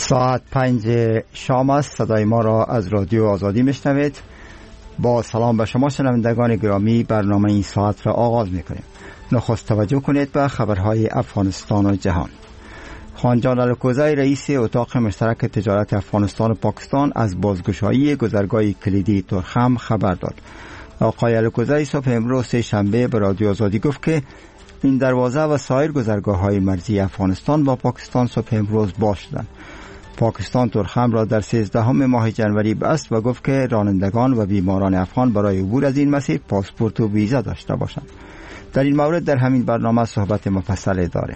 ساعت 5 شام است. صدای ما را از رادیو آزادی میشنوید. با سلام به شما شنوندگان گرامی، برنامه این ساعت را آغاز میکنیم. نخست توجه کنید به خبرهای افغانستان و جهان. خانجان الکوزی رئیس اتاق مشترک تجارت افغانستان و پاکستان از بازگشایی گذرگاه کلیدی ترخم خبر داد. آقای الکوزی صبح امروز سه شنبه به رادیو آزادی گفت که این دروازه و سایر گذرگاه‌های مرزی افغانستان با پاکستان صبح امروز باز شدند. پاکستان ترخم را در 13 ماه جنوری بست و گفت که رانندگان و بیماران افغان برای عبور از این مسیر پاسپورت و ویزا داشته باشند. در این مورد در همین برنامه صحبت مفصل داریم.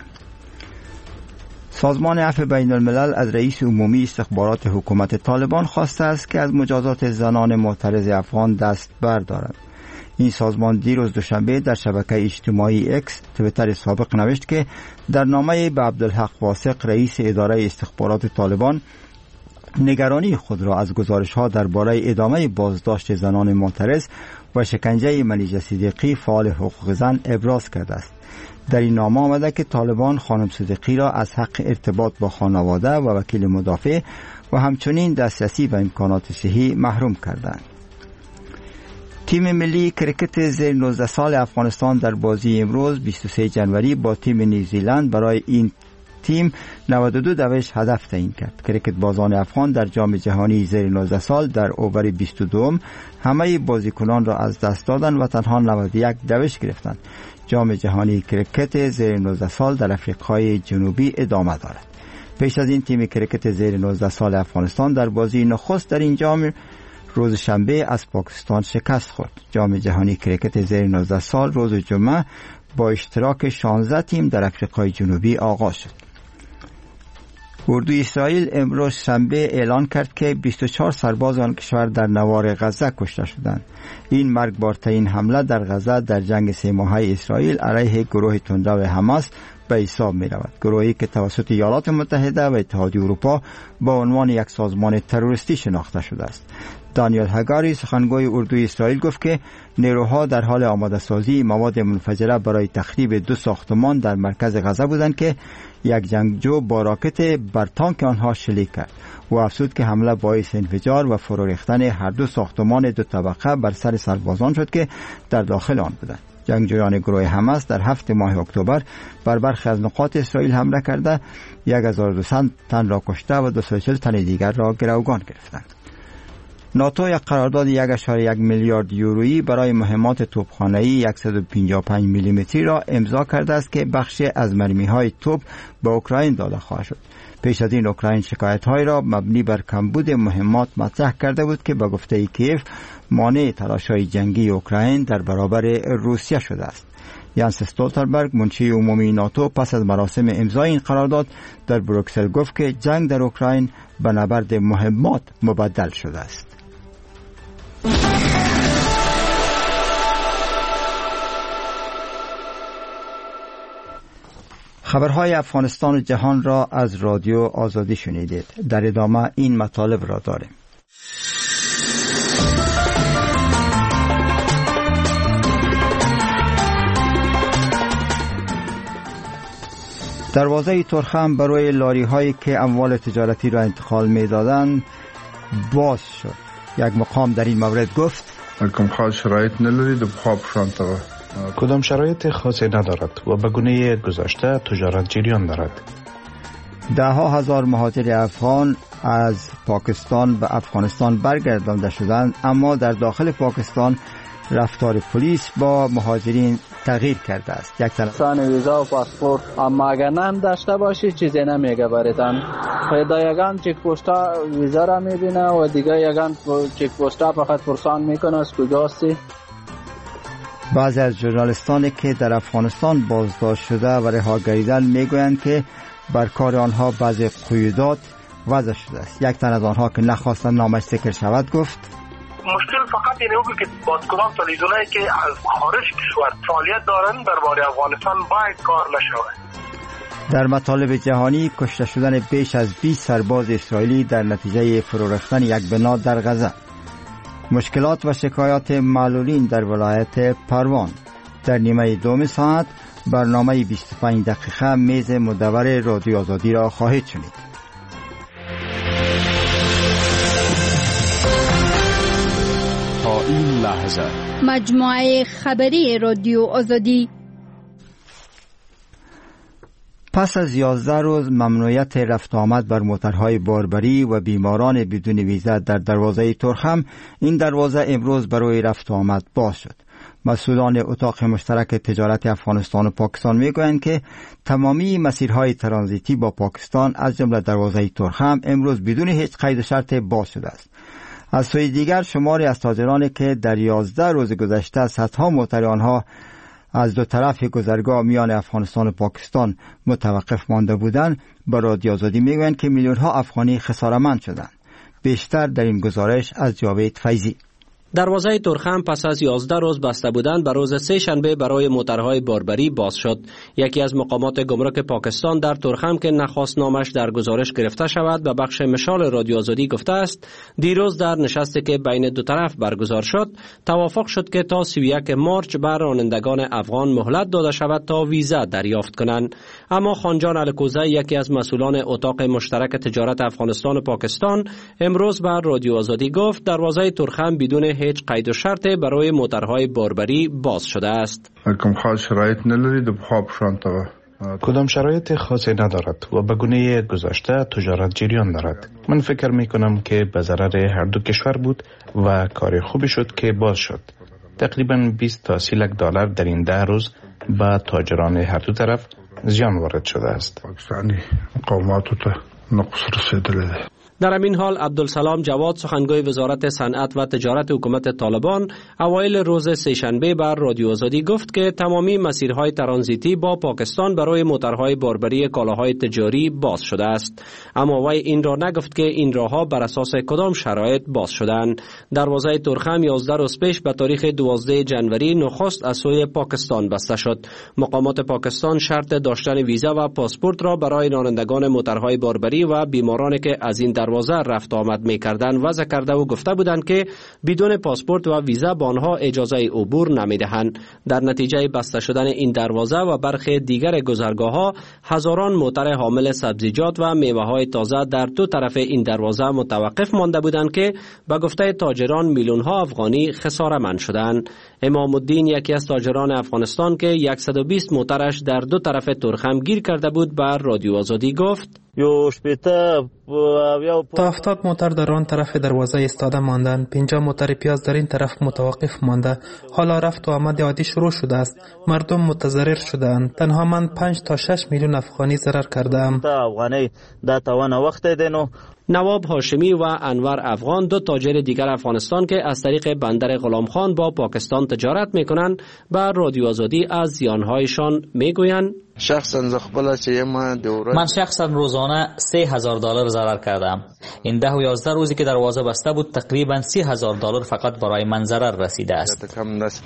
سازمان عفو بین الملل از رئیس عمومی استخبارات حکومت طالبان خواسته است که از مجازات زنان معترض افغان دست بردارد. این سازمان دیروز دوشنبه در شبکه اجتماعی اکس تویتر سابق نوشت که در نامه به عبدالحق واثق رئیس اداره استخبارات طالبان نگرانی خود را از گزارش‌ها درباره ادامه بازداشت زنان معترض و شکنجه منیژه صدیقی فعال حقوق زن ابراز کرده است. در این نامه آمده که طالبان خانم صدیقی را از حق ارتباط با خانواده و وکیل مدافع و همچنین دسترسی و امکانات صحی محروم کردند. تیم ملی کرکت زیر 19 سال افغانستان در بازی امروز 23 جنوری با تیم نیوزیلند برای این تیم 92 دوش هدف تعیین کرد. کرکت بازان افغان در جام جهانی زیر 19 سال در اوور 22 همه بازیکنان را از دست دادند و تنها 91 دوش گرفتند. جام جهانی کرکت زیر 19 سال در آفریقای جنوبی ادامه دارد. پیش از این تیم کرکت زیر 19 سال افغانستان در بازی نخست در این جام روز شنبه از پاکستان شکست خورد. جام جهانی کرکت زیر 19 سال روز جمعه با اشتراک 16 تیم در آفریقای جنوبی آغاز شد. اردوی اسرائیل امروز شنبه اعلان کرد که 24 سرباز آن کشور در نوار غزه کشته شدند. این مرگبارترین حمله در غزه در جنگ 3 ماهه اسرائیل علیه گروه تندرو حماس به حساب می رود. گروهی که توسط ایالات متحده و اتحادیه اروپا با عنوان یک سازمان تروریستی شناخته شده است. دانیل هگاری سخنگوی اردوی اسرائیل گفت که نیروها در حال آماده سازی مواد منفجره برای تخریب 2 ساختمان در مرکز غزه بودند که یک جنگجو با راکت بر تانک آنها شلیک کرد. او افزود که حمله باعث انفجار و فرو ریختن هر 2 ساختمان 2 طبقه بر سر سربازان شد که در داخل آن بودند. جنگجویان گروه حماس در 7 ماه اکتبر بر برخی از نقاط اسرائیل حمله کرده 1200 تن را کشته و 240 تن دیگر را گروگان گرفتند. ناتو یک قرارداد 1.1 میلیارد یورویی برای مهمات توپخانه‌ای 155 میلیمتری را امضا کرده است که بخشی از مرمی‌های توپ به اوکراین داده خواهد شد. پیش از این اوکراین شکایت‌های را مبنی بر کمبود مهمات مطرح کرده بود که به گفته کیف مانع تلاش‌های جنگی اوکراین در برابر روسیه شده است. یانس استولتنبرگ منشی عمومی ناتو پس از مراسم امضای این قرارداد در بروکسل گفت که جنگ در اوکراین به نبرد مهمات مبدل شده است. خبرهای افغانستان و جهان را از رادیو آزادی شنیدید. در ادامه این مطالب را داریم. دروازه ترخم برای لاری هایی که اموال تجارتی را انتقال می دادند باز شد. یک مقام در این مورد گفت کوم خاص شرایط ندارید و خواب شانتره کدام شرایط خاصی ندارد و به گونه گذشته تجارت جریان دارد. 10,000 مهاجر افغان از پاکستان به افغانستان برگردانده شدند، اما در داخل پاکستان رفتار پلیس با مهاجرین تغییر کرده است. یک سان ویزا و پاسپورت اما اگر نام داشته باشی چیزی نمیگه براتان. پیدا یگان چک پستا ویزا را میبینه و دیگه یگان چک پستا فقط پرسان میکنه از کجاستی. بعضی از ژورنالیستانی که در افغانستان بازداشت شده و رها گردیدند میگویند که بر کار آنها بعضی قیودات وضع شده است. یک تن از آنها که نخواستند نامش ذکر شود گفت مشکل فقط اینه که بازیکنان تلویزیونایی که از خارج کشور فعالیت دارند درباره افغانستان باید کار نشود. در مطالب جهانی کشته شدن بیش از 20 سرباز اسرائیلی در نتیجه فرو ریختن یک بنا در غزه. مشکلات و شکایات معلولین در ولایت پروان. در نیمه دوم ساعت برنامه 25 دقیقه میز مدور رادیو آزادی را خواهید شنید. این لحظه مجموعه خبری رادیو آزادی. پس از 11 روز ممنوعیت رفت آمد بر موترهای باربری و بیماران بدون ویزا در دروازه ترخم، این دروازه امروز برای رفت آمد باز شد. مسئولان اتاق مشترک تجارت افغانستان و پاکستان میگویند که تمامی مسیرهای ترانزیتی با پاکستان از جمله دروازه ترخم امروز بدون هیچ قید و شرط باز شده است. از سوی دیگر شماری از تاجرانی که در 11 روز گذشته صدها موتر آنها از دو طرف گذرگاه میان افغانستان و پاکستان متوقف مانده بودند، به رادیو آزادی میگویند که میلیون‌ها افغانی خساره‌مند شدند. بیشتر در این گزارش از جاوید فیضی. دروازه ترخم پس از 11 روز بسته بودن به روز سه شنبه برای موترهای باربری باز شد. یکی از مقامات گمرک پاکستان در ترخم که نخواست نامش در گزارش گرفته شود به بخش مشال رادیو آزادی گفته است دیروز در نشستی که بین دو طرف برگزار شد توافق شد که تا 31 مارچ بر رانندگان افغان مهلت داده شود تا ویزا دریافت کنند. اما خانجان الکوزه یکی از مسئولان اتاق مشترک تجارت افغانستان و پاکستان امروز بر رادیو آزادی گفت دروازه ترخم بدون هیچ قید و شرط برای موترهای باربری باز شده است. کدام شرایط خاصی ندارد و به گونه گذشته تجارت جریان دارد. من فکر می کنم که به ضرر هر دو کشور بود و کار خوبی شد که باز شد. تقریبا 20 تا 30 لک دلار در این 10 روز به تاجران هر دو طرف زیان وارد شده است. پاکستانی قوماتو ته نقص رسیدلی. در همین حال عبدالسلام جواد سخنگوی وزارت صنعت و تجارت حکومت طالبان اوایل روز سه‌شنبه بر رادیو آزادی گفت که تمامی مسیرهای ترانزیتی با پاکستان برای موترهای باربری کالاهای تجاری باز شده است. اما وی این را نگفت که این راهها بر اساس کدام شرایط باز شدند. دروازه ترخم 11 روز پیش به تاریخ 12 جنوری نخست از سوی پاکستان بسته شد. مقامات پاکستان شرط داشتن ویزا و پاسپورت را برای رانندگان موترهای باربری و بیمارانی که از این دروازه رفت آمد می‌کردند وضع کرده و گفته بودند که بدون پاسپورت و ویزا به آنها اجازه عبور نمی‌دهند. در نتیجه بسته شدن این دروازه و برخی دیگر گذرگاه‌ها هزاران موتر حامل سبزیجات و میوه‌های تازه در دو طرف این دروازه متوقف مانده بودند که به گفته تاجران میلیون‌ها افغانی خساره‌مند شدند. امام الدین یکی از تاجران افغانستان که 120 موترش در دو طرف ترخم گیر کرده بود بر رادیو آزادی گفت تا 70 موتر در آن طرف دروازه ایستاده ماندند. 50 موتر پیاز در این طرف متوقف مانده. حالا رفت و آمد عادی شروع شده است. مردم متضرر شدند. تنها من 5 تا 6 میلیون افغانی ضرر کردم. نواب هاشمی و انور افغان دو تاجر دیگر افغانستان که از طریق بندر غلام خان با پاکستان تجارت میکنند بر رادیو آزادی از زیانهایشان میگویند من شخصا روزانه $3,000 ضرر کردم. این 10 و 11 روزی که دروازه بسته بود تقریبا $30,000 فقط برای من ضرر رسیده است.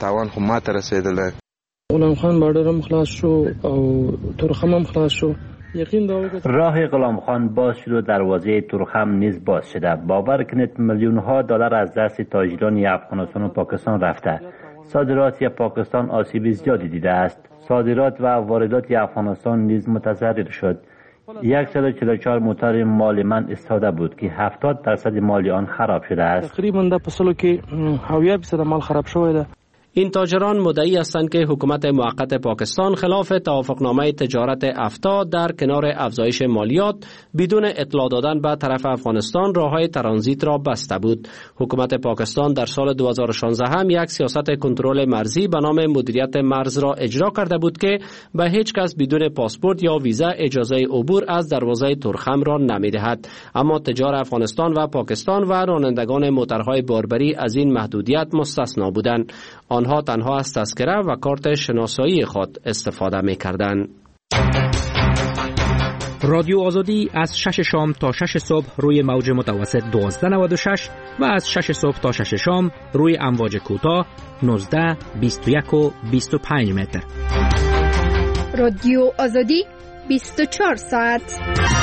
غلام خان بادرم خلاص شو او ترخم هم خلاص شو. راه غلام خان باز شد و دروازه ترخم نیز باز شده. باور کنید میلیون ها دلار از دست تاجران افغانستان و پاکستان رفته. صادرات پاکستان آسیب زیادی دیده است. صادرات و واردات افغانستان نیز متضرر شد. 144 موتر مال من استاده بود که 70% مال آن خراب شده است. تقریبا در پسلو که 70% مال خراب شده. این تاجران مدعی هستند که حکومت موقت پاکستان خلاف توافقنامه تجارت افتا در کنار افزایش مالیات بدون اطلاع دادن به طرف افغانستان راههای ترانزیت را بسته بود. حکومت پاکستان در سال 2016 هم یک سیاست کنترل مرزی به نام مدیریت مرز را اجرا کرده بود که به هیچ کس بدون پاسپورت یا ویزا اجازه عبور از دروازه ترخم را نمی‌دهد. اما تجار افغانستان و پاکستان و رانندگان موترهای باربری از این محدودیت مستثنا بودند. آنها تنها از تذکره و کارت شناسایی خود استفاده می‌کردند. رادیو آزادی از 6 شام تا 6 صبح روی موج متوسط 1296 و از 6 صبح تا 6 شام روی امواج کوتاه 19، 21 و 25 متر. رادیو آزادی 24 ساعت.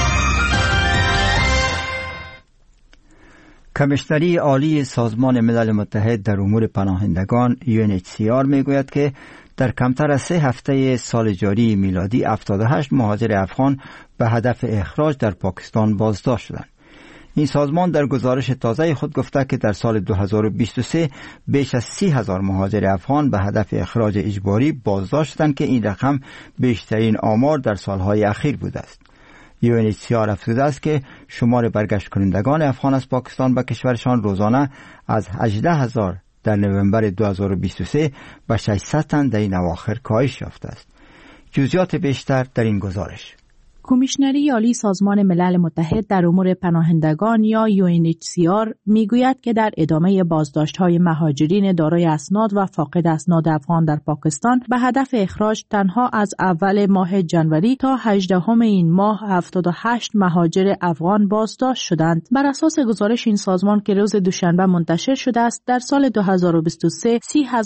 کمیشنری عالی سازمان ملل متحد در امور پناهندگان UNHCR میگوید که در کمتر از 3 هفته سال جاری میلادی 78 مهاجر افغان به هدف اخراج در پاکستان بازداشت شدند. این سازمان در گزارش تازه خود گفته که در سال 2023 بیش از 30,000 مهاجر افغان به هدف اخراج اجباری بازداشت شدند که این رقم بیشترین آمار در سالهای اخیر بوده است. UNHCR افزوده است که شمار برگشت کنندگان افغان از پاکستان به کشورشان روزانه از 18,000 در نوامبر 2023 به 600 تن در این اواخر کاهش یافته است. جزئیات بیشتر در این گزارش. کمیشنری عالی سازمان ملل متحد در امور پناهندگان یا UNHCR میگوید که در ادامه بازداشت‌های مهاجرین دارای اسناد و فاقد اسناد افغان در پاکستان به هدف اخراج تنها از اول ماه جنوری تا 18 این ماه 78 مهاجر افغان بازداشت شدند. بر اساس گزارش این سازمان که روز دوشنبه منتشر شده است، در سال 2023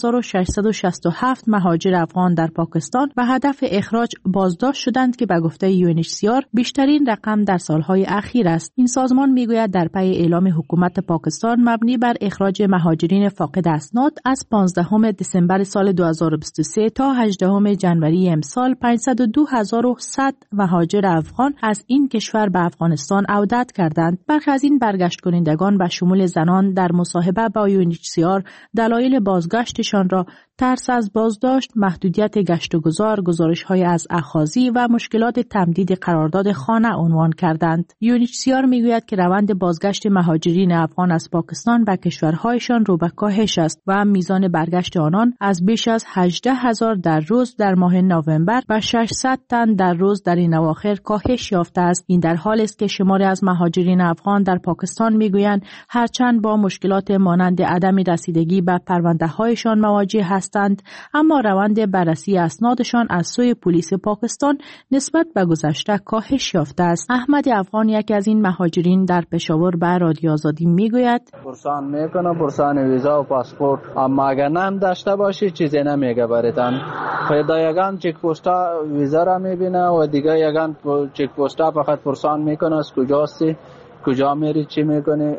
30,667 مهاجر افغان در پاکستان به هدف اخراج بازداشت شدند که به گفته UNHCR بیشترین رقم در سالهای اخیر است. این سازمان میگوید در پی اعلام حکومت پاکستان مبنی بر اخراج مهاجرین فاقد اسناد از 15 دسامبر سال 2023 تا 18 جنوری امسال 502,100 مهاجر افغان از این کشور به افغانستان عودت کردند. برخی از این برگشت کنندگان به شمول زنان در مصاحبه با UNHCR دلایل بازگشتشان را ترس از بازداشت، محدودیت گشت و گذار، گزارش‌های از اخاذی و مشکلات تمدید قرارداد خانه عنوان کردند. UNHCR میگوید که روند بازگشت مهاجرین افغان از پاکستان به کشورهایشان رو به کاهش است و میزان برگشت آنان از بیش از 18,000 در روز در ماه نوامبر به 600 تن در روز در این اواخر کاهش یافته است. این در حالی است که شماری از مهاجرین افغان در پاکستان میگویند هرچند با مشکلات مانند عدم رسیدگی به پرونده‌هایشان مواجه هستند، اما روند بررسی اسنادشان از سوی پلیس پاکستان نسبت به گذشته کاهش یافته است. احمد افغان یکی از این مهاجرین در پشاور به رادیو آزادی میگوید پرسان میکنه پرسان ویزا و پاسپورت، اما اگر نام داشته باشی چیزی نمیگه براتان. پیدا یگان چک پستا ویزا را میبینه و دیگه یگان چک پستا فقط پرسان میکنه از کجاستی، کجا میری، چی میکنی.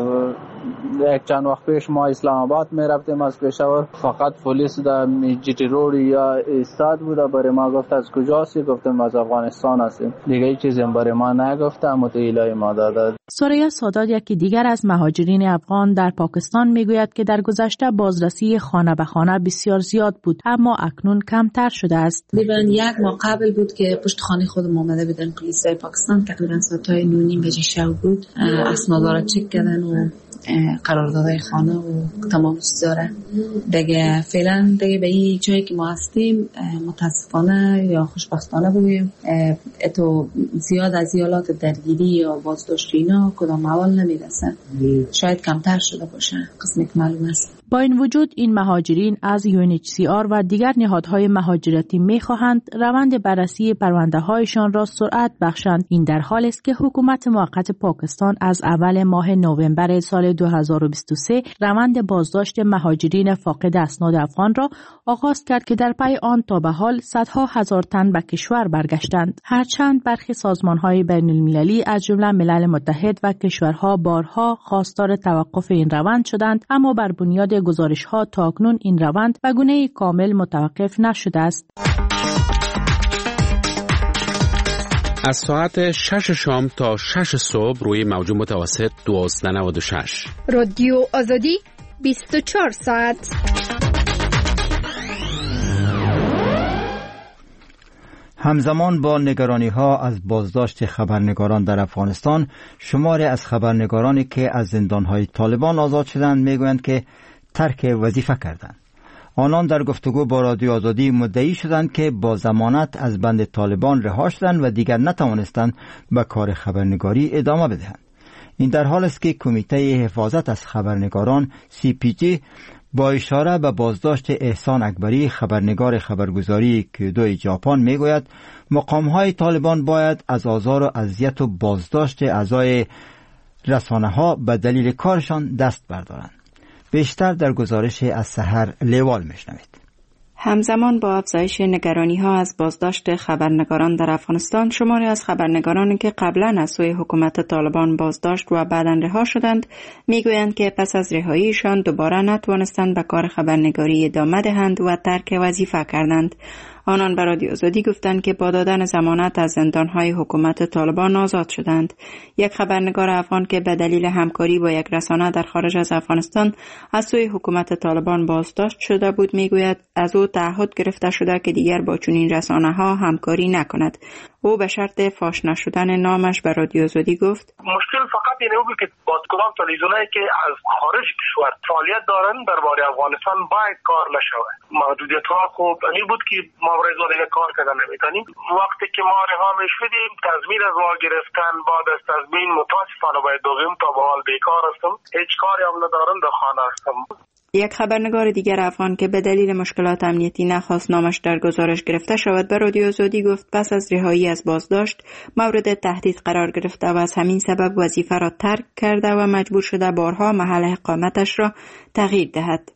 یک چند وقت پیش ما اسلام آباد میرفتیم از پشاور، فقط پلیس در جیتی روڈ یا استاد بوده، برای ما گفت از کجاست، گفتم از افغانستان هستیم، دیگه چیزی برای ما نگفته، متعیلای ما داده. سریا سادات یکی دیگر از مهاجرین افغان در پاکستان میگوید که در گذشته بازرسی خانه به خانه بسیار زیاد بود، اما اکنون کمتر شده است. تقریبا یک ماه قبل بود که پشت خانه خودم اومده بودن پلیسای پاکستان، تقریبا ساعت‌های 9:30 بجه شب بود، اسنادا را چک کردن و قراردادهای خانه و تمام چیزا را. دیگه فعلا دیگه به این جایی که ما هستیم متاسفانه یا خوشبختانه بگویم تو زیاد از ایالات درگیری یا بازداشت اینا کدام اول نمیرسن، شاید کمتر شده باشه قسمی که معلوم است. با این وجود این مهاجرین از UNHCR و دیگر نهادهای مهاجرتی می‌خواهند روند بررسی پرونده‌هایشان را سرعت بخشند. این در حالی است که حکومت موقت پاکستان از اول ماه نوامبر سال 2023 روند بازداشت مهاجرین فاقد اسناد افغان را آغاز کرد که در پی آن تا به حال صدها هزار تن به کشور برگشتند. هرچند برخی سازمان‌های بین‌المللی از جمله ملل متحد و کشورها بارها خواستار توقف این روند شدند، اما بر بنیاد گزارش‌ها تاکنون این روند به گونه کامل متوقف نشده است. از ساعت 6 شام تا 6 صبح روی موج متوسط 1296 رادیو آزادی 24 ساعت. همزمان با نگرانی‌ها از بازداشت خبرنگاران در افغانستان، شماری از خبرنگارانی که از زندان‌های طالبان آزاد شدند میگویند که ترک وظیفه کردند. آنان در گفتگو با رادیو آزادی مدعی شدند که با ضمانت از بند طالبان رها شدند و دیگر نتوانستند به کار خبرنگاری ادامه بدهند. این در حال است که کمیته حفاظت از خبرنگاران CPJ با اشاره به بازداشت احسان اکبری خبرنگار خبرگزاری کیودو ژاپن میگوید مقام‌های طالبان باید از آزار و اذیت و بازداشت اعضای رسانه‌ها به دلیل کارشان دست بردارند. بیشتر در گزارش از سحر لیوال میشنوید. همزمان با افزایش نگرانی‌ها از بازداشت خبرنگاران در افغانستان، شماری از خبرنگارانی که قبلا از سوی حکومت طالبان بازداشت و بعداً رها شدند، میگویند که پس از رهاییشان دوباره نتوانستند به کار خبرنگاری ادامه دهند و ترک وظیفه کردند. آنان به رادیو آزادی گفتند که با دادن ضمانت از زندانهای حکومت طالبان آزاد شدند. یک خبرنگار افغان که به دلیل همکاری با یک رسانه در خارج از افغانستان از سوی حکومت طالبان بازداشت شده بود میگوید از او تعهد گرفته شده که دیگر با چنین رسانه‌ها همکاری نکند. او به شرط فاش نشدن نامش به رادیو آزادی گفت مشکل فقط اینه بود که بازکنان تلویزیونایی که از خارج کشور فعالیت دارن درباره افغانستان باید کار نشود. محدودیت ها خوب این بود که ما برای دیگه کار کردن نمیتونیم. وقتی که ما رها میشدیم تضمین از ما گرفتن، بعد از تضمین متاسفانه باید دویم تا به حال بیکار هستم، هیچ کاری هم ندارم، در خانه هستم. یک خبرنگار دیگر افغان که به دلیل مشکلات امنیتی نخواست نامش در گزارش گرفته شود به رادیو آزادی گفت پس از رهایی از بازداشت مورد تهدید قرار گرفته و از همین سبب وظیفه را ترک کرده و مجبور شده بارها محل اقامتش را تغییر دهد.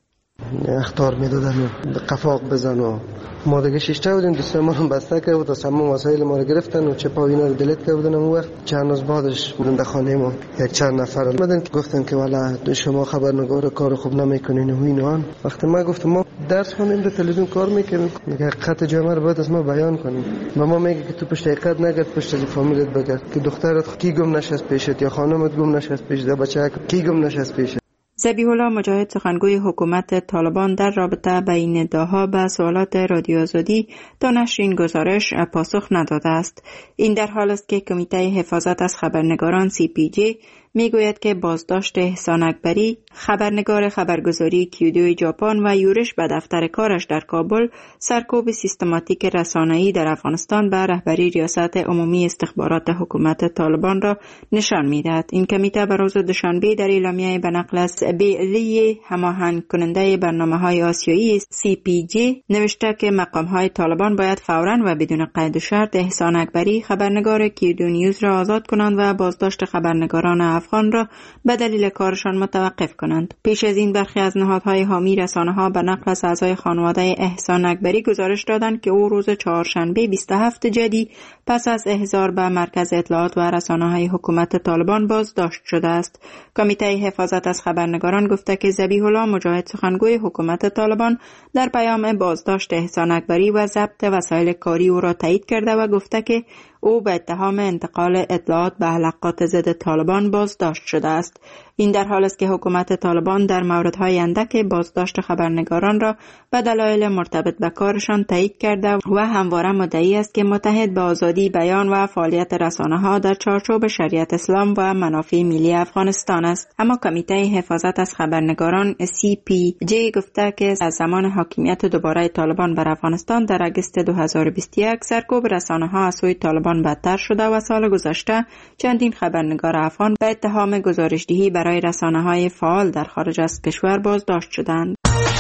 اخطار میدادن قفاق بزن و ما دیگه شیشته بودیم، دوست ما هم بسته کرده بود و تمام وسایل ما رو گرفتن و چپا و اینا رو دلیت کرده بودن. اون وقت چند روز بعدش در خانه ما یک چند نفر اومدن که گفتن که والا شما خبرنگار کار خوب نمیکنین و اینا. وقتی ما گفتم ما درس خوندیم در تلویزیون کار میکنیم، میگه حقیقت جامعه رو باید از ما بیان کنیم. ما میگه که تو پشت حقیقت نگرد، پشت از فامیلت بگرد که دخترت کی گم نشست پیشت یا خانمت گم نشست پیشت یا بچه‌ت کی گم نشست پیشت. ذبیح الله مجاهد سخنگوی حکومت طالبان در رابطه با این ادعاها به سوالات رادیو آزادی تا نشر این گزارش پاسخ نداده است. این در حال است که کمیته حفاظت از خبرنگاران CPJ میگوید که بازداشت احسان اکبری خبرنگار خبرگزاری کیودو ژاپن و یورش به دفتر کارش در کابل سرکوب سیستماتیک رسانه‌ای در افغانستان به رهبری ریاست عمومی استخبارات حکومت طالبان را نشان میدهد. این کمیته به روز دوشنبه در اعلامیه به نقل از بیلی هماهنگ کننده برنامه‌های آسیایی CPJ نوشته که مقام‌های طالبان باید فوراً و بدون قید و شرط احسان اکبری خبرنگار کیودو نیوز را آزاد کنند و بازداشت خبرنگاران افغان را به دلیل کارشان متوقف کنند. پیش از این برخی از نهادهای حامی رسانه‌ها به نقل از اعضای خانواده احسان اکبری گزارش دادند که او روز چهارشنبه 27 جدی پس از احضار به مرکز اطلاعات و رسانه‌های حکومت طالبان بازداشت شده است. کمیته حفاظت از خبرنگاران گفته که ذبیح الله مجاهد سخنگوی حکومت طالبان در پیام بازداشت احسان اکبری و ضبط وسایل کاری او را تایید کرده و گفته که او به اتهام انتقال اطلاعات به حلقات ضد طالبان بازداشت شده است. این در حال است که حکومت طالبان در موردهای اندک بازداشت خبرنگاران را به دلایل مرتبط به کارشان تایید کرده و همواره مدعی است که متحد به آزادی بیان و فعالیت رسانه‌ها در چارچوب شریعت اسلام و منافع ملی افغانستان است. اما کمیته حفاظت از خبرنگاران CPJ گفته که از زمان حاکمیت دوباره طالبان بر افغانستان در اگست 2021 سرکوب رسانه‌ها از سوی طالبان بدتر شده و سال گذشته چندین خبرنگار افغان به اتهام گزارشدهی برای رسانه‌های فعال در خارج از کشور بازداشت شدند.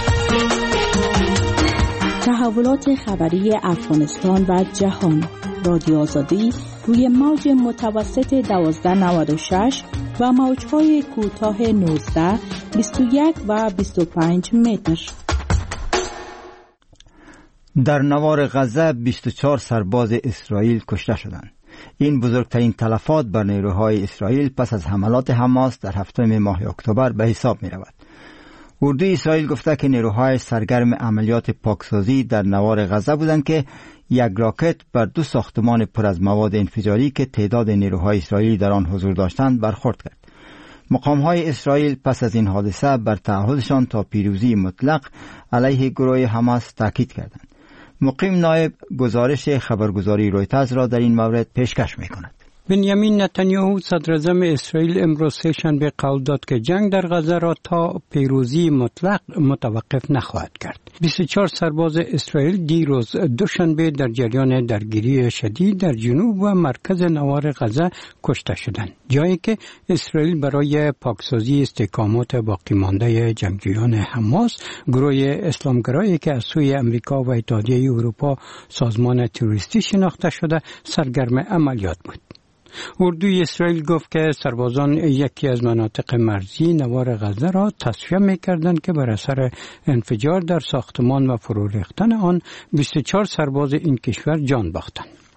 تحولات خبری افغانستان و جهان. رادیو آزادی روی موج متوسط 1296 و موج‌های کوتاه 19، 21 و 25 متر. در نوار غزه 24 سرباز اسرائیل کشته شدند. این بزرگترین تلفات بر نیروهای اسرائیل پس از حملات حماس در هفتم ماه اکتبر به حساب می رود. اردوی اسرائیل گفته که نیروهای سرگرم عملیات پاکسازی در نوار غزه بودند که یک راکت بر دو ساختمان پر از مواد انفجاری که تعداد نیروهای اسرائیلی در آن حضور داشتند برخورد کرد. مقام‌های اسرائیل پس از این حادثه بر تعهدشان تا پیروزی مطلق علیه گروه حماس تاکید کردند. مقیم نایب گزارش خبرگزاری رویترز را در این مورد پیشکش می‌کند. بنیامین نتانیاهو صدراعظم اسرائیل امروز سه‌شنبه قول داد که جنگ در غزه را تا پیروزی مطلق متوقف نخواهد کرد. 24 سرباز اسرائیل دیروز دوشنبه در جریان درگیری شدید در جنوب و مرکز نوار غزه کشته شدند، جایی که اسرائیل برای پاکسازی استحکامات باقی مانده جنگجویان حماس، گروه اسلامگرایی که از سوی امریکا و اتحادیه اروپا سازمان تروریستی شناخته شده سرگرم عملیات بود. اردوی اسرائیل گفت که سربازان یکی از مناطق مرزی نوار غزه را تصفیه می‌کردند که بر اثر انفجار در ساختمان و فرو ریختن آن 24 سرباز این کشور جان باختند.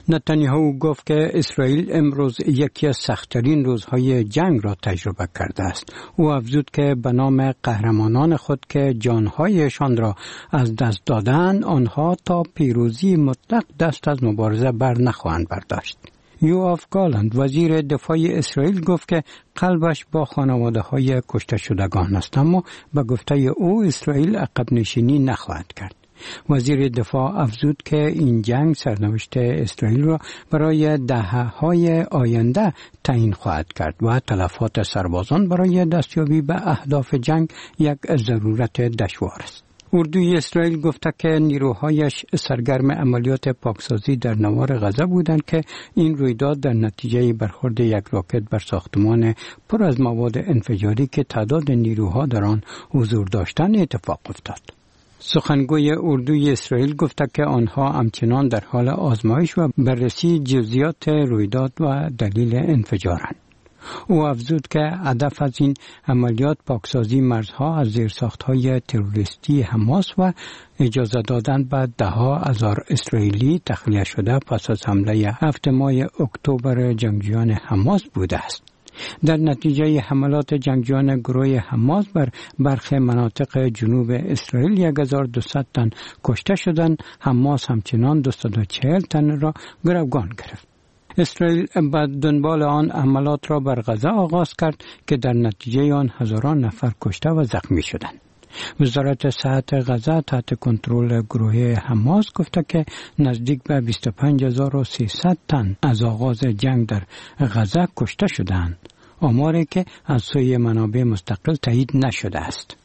نتانیاهو گفت که اسرائیل امروز یکی از سخت‌ترین روزهای جنگ را تجربه کرده است. او افزود که به نام قهرمانان خود که جانهایشان را از دست دادند، آنها تا پیروزی مطلق دست از مبارزه بر نخواهند برداشت. یوآف گالند وزیر دفاع اسرائیل گفت که قلبش با خانواده‌های کشته شدگان است، اما به گفته او اسرائیل عقب نشینی نخواهد کرد. وزیر دفاع افزود که این جنگ سرنوشت اسرائیل را برای دهه‌های آینده تعیین خواهد کرد و تلفات سربازان برای دستیابی به اهداف جنگ یک ضرورت دشوار است. اردوی اسرائیل گفته که نیروهایش سرگرم عملیات پاکسازی در نوار غزه بودند که این رویداد در نتیجه برخورد یک راکت بر ساختمان پر از مواد انفجاری که تعداد نیروها در آن حضور داشتند اتفاق افتاد. سخنگوی اردوی اسرائیل گفته که آنها همچنان در حال آزمایش و بررسی جزئیات رویداد و دلیل انفجارند. او افزود که هدف از این عملیات پاکسازی مرزها از زیرساخت‌های تروریستی حماس و اجازه دادن به ده‌ها هزار اسرائیلی تخلیه شده پس از حمله 7 ماه اکتبر جنگجویان حماس بوده است. در نتیجه حملات جنگجویان گروه حماس بر برخی مناطق جنوب اسرائیل 1200 تن کشته شدند. حماس همچنان 240 تن را گروگان گرفت. اسرائیل به دنبال آن حملات را بر غزه آغاز کرد که در نتیجه آن هزاران نفر کشته و زخمی شدند. وزارت صحت غزه تحت کنترل گروه حماس گفته که نزدیک به 25300 تن از آغاز جنگ در غزه کشته شدند، آماری که از سوی منابع مستقل تایید نشده است.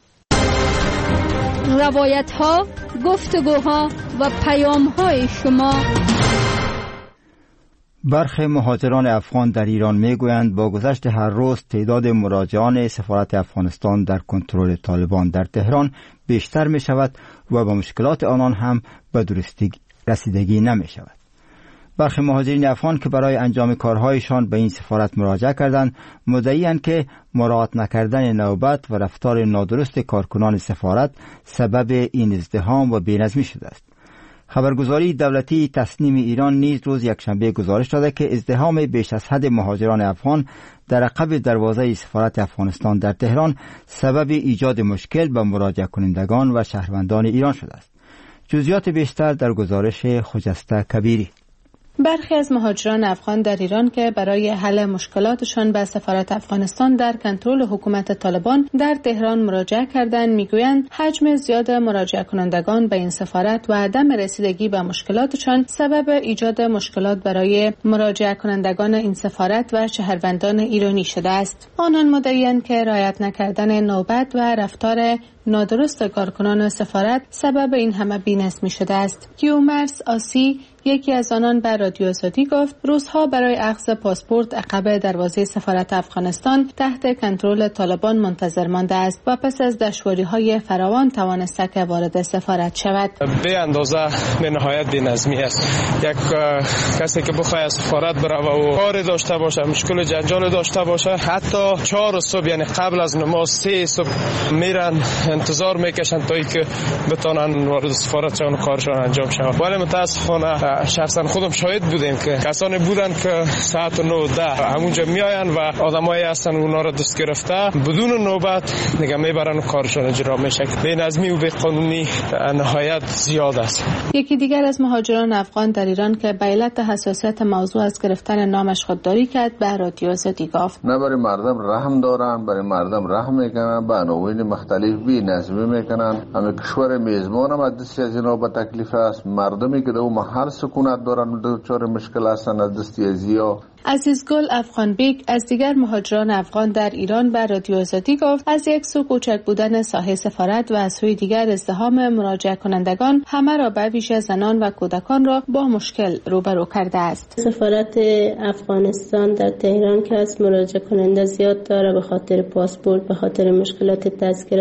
روایت‌ها، گفتگوها و پیام‌های شما. برخی مهاجران افغان در ایران میگویند با گذشت هر روز تعداد مراجعان سفارت افغانستان در کنترل طالبان در تهران بیشتر می شود و با مشکلات آنان هم به درستی رسیدگی نمی شود. برخی مهاجرین افغان که برای انجام کارهایشان به این سفارت مراجعه کردند مدعی‌اند که مراعات نکردن نوبت و رفتار نادرست کارکنان سفارت سبب این ازدحام و بی‌نظمی شده است. خبرگزاری دولتی تصنیم ایران نیز روز یکشنبه گزارش داده که ازدحام بیش از حد مهاجران افغان در عقب دروازه سفارت افغانستان در تهران سبب ایجاد مشکل به مراجعه کنندگان و شهروندان ایران شده است. جزئیات بیشتر در گزارش خجسته کبیری. برخی از مهاجران افغان در ایران که برای حل مشکلاتشان به سفارت افغانستان در کنترل حکومت طالبان در تهران مراجعه کردند میگویند حجم زیاد مراجعه کنندگان به این سفارت و عدم رسیدگی به مشکلاتشان سبب ایجاد مشکلات برای مراجعه کنندگان این سفارت و شهروندان ایرانی شده است. آنان مدعی‌اند که رعایت نکردن نوبت و رفتار نادرست کارکنان سفارت سبب این همه بی‌نظمی شده است. کیومرس آسی یکی از آنان به رادیو آزادی گفت روزها برای اخذ پاسپورت عقب دروازه سفارت افغانستان تحت کنترل طالبان منتظر مانده است و پس از دشواری‌های فراوان توانسته که وارد سفارت شود. به اندازه به نهایت بی‌نظمی است. یک کسی که بخواد از سفارت بره و کار داشته باشه، مشکل جنجال داشته باشه، حتی 4 صبح یعنی قبل از نماز 3 صبح میرن انتظار میکشن تا اینکه بتونن وارد سفارت شون کارشون انجام شود. ولی متاسفانه شخصا خودم شاهد بودیم که کسانی بودن که ساعت 9-10 همونجا میاین و آدمایی هستن اونا رو دست گرفته بدون نوبت دیگه میبرن و کارشون اجرا میشه. بی‌نظمی و بی‌قانونی نهایت زیاد است. یکی دیگر از مهاجران افغان در ایران که به علت حساسیت موضوع از گرفتن نامش خودداری کرد به رادیو آزادی گفت نه برای مردم رحم دارن، برای مردم رحم میکنن، به عناوین مختلف بی‌نظمی میکنن. همه کشور میزبان هم از دستی از اینا به تکلیف است. مردمی که در اون محل سکونت دارن دچار مشکل هستن از دستی ازیا. عزیزگل افغان بیگ از دیگر مهاجران افغان در ایران به رادیو آزادی گفت از یک سو کوچک بودن ساحه سفارت و از سوی دیگر ازدحام مراجعه کنندگان همه را به ویژه زنان و کودکان را با مشکل روبرو کرده است. سفارت افغانستان در تهران که از مراجعه کننده زیاد داره به خاطر پاسپورت، به خاطر مشکلات تذکره،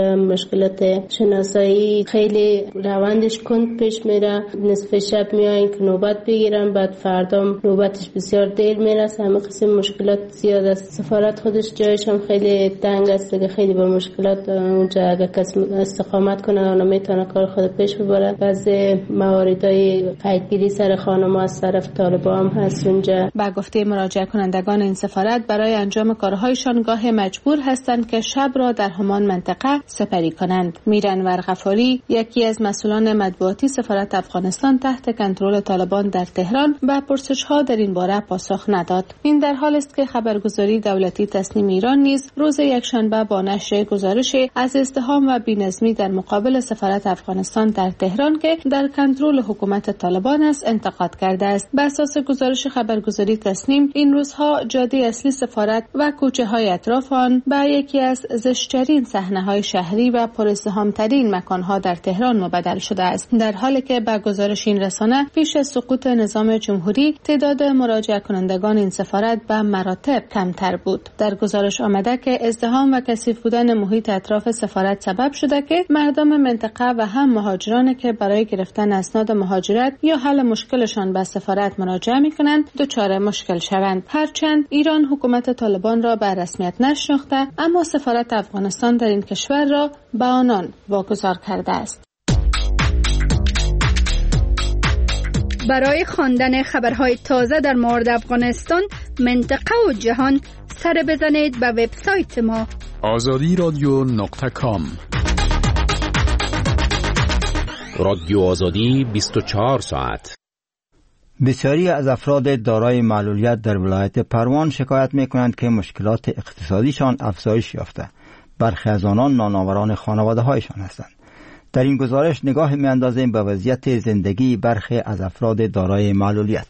مشکلات شناسایی خیلی روندش کند پیش میره. نصف شب میاین که نوبت بگیرن، بعد فردا نوبتش بسیار دیر میرسه. همه قسم مشکلات زیاد است. سفارت خودش جایش هم خیلی تنگ است که خیلی با مشکلات اونجا اگه کس استقامت کنه اون میتونه کار خود پیش ببره. بعضی مواردای قیدگیری سر خانم از طرف طالبان هم هست اونجا. با گفته مراجعه کنندگان این سفارت برای انجام کارهایشان گاه مجبور هستند که شب را در همان منطقه سپری کنند. میرانور غفاری یکی از مسئولان مطبوعاتی سفارت افغانستان تحت کنترل طالبان در تهران به پرسش‌ها در این باره پاسخ نداد. این در حال است که خبرگزاری دولتی تصنیم ایران نیز روز یکشنبه با نشر گزارشی از ازدحام و بی‌نظمی در مقابل سفارت افغانستان در تهران که در کنترل حکومت طالبان است انتقاد کرده است. بر اساس گزارش خبرگزاری تصنیم این روزها جاده اصلی سفارت و کوچه‌های اطراف آن به یکی از زشت‌ترین صحنه‌های شهری و پرازدحام‌ترین مکان‌ها در تهران مبدل شده است، در حالی که به گزارش این رسانه پیش از سقوط نظام جمهوری تعداد مراجعه کنندگان این سفارت به مراتب کمتر بود. در گزارش آمده که ازدحام و کثیف بودن محیط اطراف سفارت سبب شده که مردم منطقه و هم مهاجرانی که برای گرفتن اسناد مهاجرت یا حل مشکلشان به سفارت مراجعه می‌کنند دچار مشکل شوند. هرچند ایران حکومت طالبان را به رسمیت نشناخته، اما سفارت افغانستان در این کشور را به آنان واگذار کرده است. برای خواندن خبرهای تازه در مورد افغانستان، منطقه و جهان سر بزنید به وبسایت ما azadiradio.com. رادیو آزادی 24 ساعت. بسیاری از افراد دارای معلولیت در ولایت پروان شکایت می‌کنند که مشکلات اقتصادیشان افزایش یافته. برخی از آنان نانآوران خانواده‌هایشان هستند. در این گزارش نگاه می‌اندازیم به وضعیت زندگی برخی از افراد دارای معلولیت.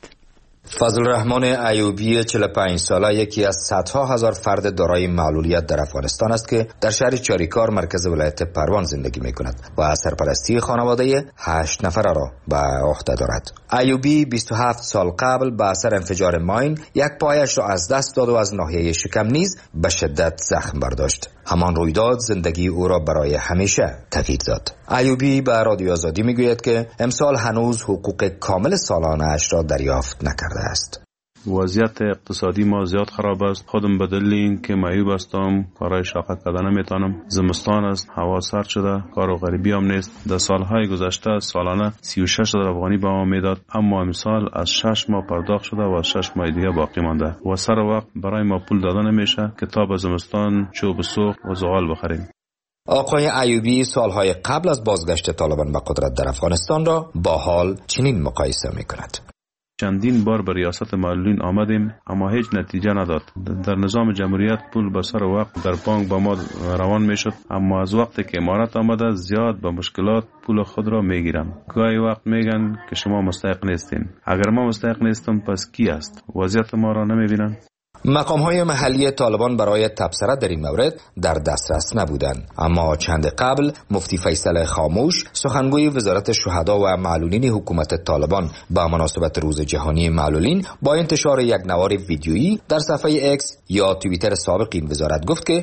فضل الرحمن ایوبی 45 ساله یکی از صدها هزار فرد دارای معلولیت در افغانستان است که در شهر چاریکار مرکز ولایت پروان زندگی می‌کند و سرپرستی خانواده 8 نفره را به عهده دارد. ایوبی 27 سال قبل به اثر انفجار ماین یک پایش را از دست داد و از ناحیه شکم نیز به شدت زخم برداشت. همان رویداد زندگی او را برای همیشه تغییر داد. ایوبی به رادیو آزادی میگوید که امسال هنوز حقوق کامل سالانه اش را دریافت نکرده است. وضعیت اقتصادی ما زیاد خراب است. خودم به دلیل اینکه معیوب هستم کارهای شاقه کردن نمیتونم. زمستان است، هوا سرد شده، کار و غریبی هم نیست. در سالهای گذشته سالانه 36,000 افغانی به ما میداد، اما امسال از 6 ماه پرداخت شده و از 6 ماه دیگه باقی مانده و سر وقت برای ما پول داده نمیشه که تا به زمستان چوب سوخت و زغال بخریم. آقای ایوبی سالهای قبل از بازگشت طالبان به قدرت در افغانستان را با حال چنین مقایسه میکند. چندین بار به ریاست معلولین آمدیم اما هیچ نتیجه نداد. در نظام جمهوریت پول به سر وقت در بانک با ما روان میشد، اما از وقتی که امارت آمده زیاد به مشکلات پول خود را میگیرم. گاهی وقت میگن که شما مستحق نیستین. اگر ما مستحق نیستم پس کی است؟ وضعیت ما را نمیبینن؟ مقام‌های محلی طالبان برای تبصره در این مورد در دسترس نبودند، اما چند قبل مفتی فیصل خاموش سخنگوی وزارت شهدا و معلولین حکومت طالبان با مناسبت روز جهانی معلولین با انتشار یک نوار ویدیویی در صفحه اکس یا توییتر سابق این وزارت گفت که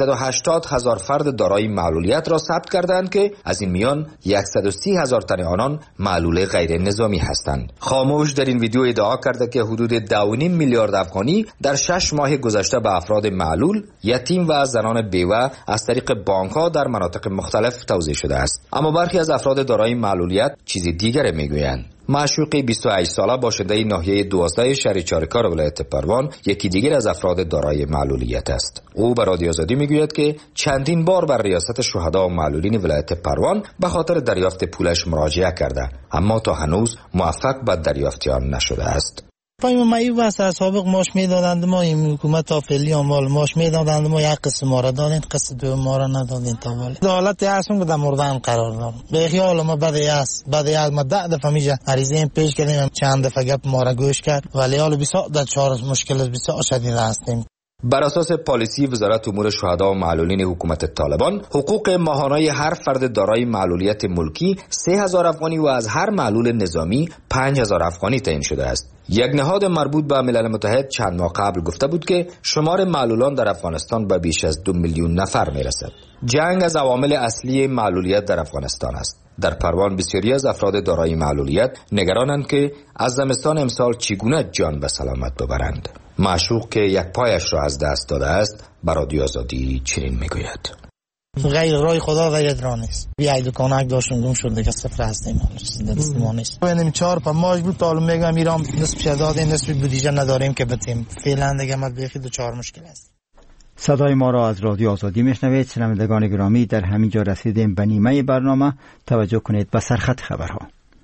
180,000 فرد دارای معلولیت را ثبت کردند که از این میان 130,000 تن آنان معلول غیر نظامی هستند. خاموش در این ویدیو ادعا کرده که حدود 2.5 میلیارد افغانی در 6 ماه گذشته به افراد معلول، یتیم و زنان بیوه از طریق بانک‌ها در مناطق مختلف توزیع شده است. اما برخی از افراد دارای معلولیت چیز دیگری میگویند. معشوقی 28 ساله باشنده ناحیه 12 شهر چاریکار ولایت پروان یکی دیگر از افراد دارای معلولیت است. او به رادیو آزادی میگوید که چندین بار بر ریاست شهدا و معلولین ولایت پروان به خاطر دریافت پولش مراجعه کرده، اما تا هنوز موفق به دریافت آن نشده است. پای معیوب است، سابق ماش میدادند، ما این حکومت تا فعلی مال ماش میدادند، ما یک قسم ما را دادند، قسم دو ما را ندادند تا ولی حالت هستم که در مردن قرار دارم. به خیال ما بعد از ما 10 دفعه میشه عریضه پیش کردیم، چند دفعه گپ ما را گوش کرد ولی حالا بسیار در چهار مشکل بسیار شدید هستیم. بر اساس پالیسی وزارت امور شهدا و معلولین حکومت طالبان، حقوق ماهانه هر فرد دارای معلولیت ملکی 3000 افغانی و از هر معلول نظامی 5000 افغانی تعیین شده است. یک نهاد مربوط به ملل متحد چند ماه قبل گفته بود که شمار معلولان در افغانستان به بیش از 2 میلیون نفر میرسد. جنگ از عوامل اصلی معلولیت در افغانستان است. در پروان بسیاری از افراد دارای معلولیت نگرانند که از زمستان امسال چگونه جان به سلامت ببرند. معشوق که یک پایش را از دست داده است بر رادیو آزادی چنین میگوید: غیر رای خدا غیر راه نیست. بیاید دکانک داشتم گم شد دیگه صفر هستیم، چیز دست ما نیست. ببینیم 4 ماه بود تا میگم ایران نصف شداد نصف بودجه نداریم که بتیم. فعلا دیگه ما بخی دو 4 مشکل است. صدای ما را از رادیو آزادی میشنوید. شنوندگان گرامی، در همین جا رسیدیم به نیمه برنامه. توجه کنید به سرخط خبرها.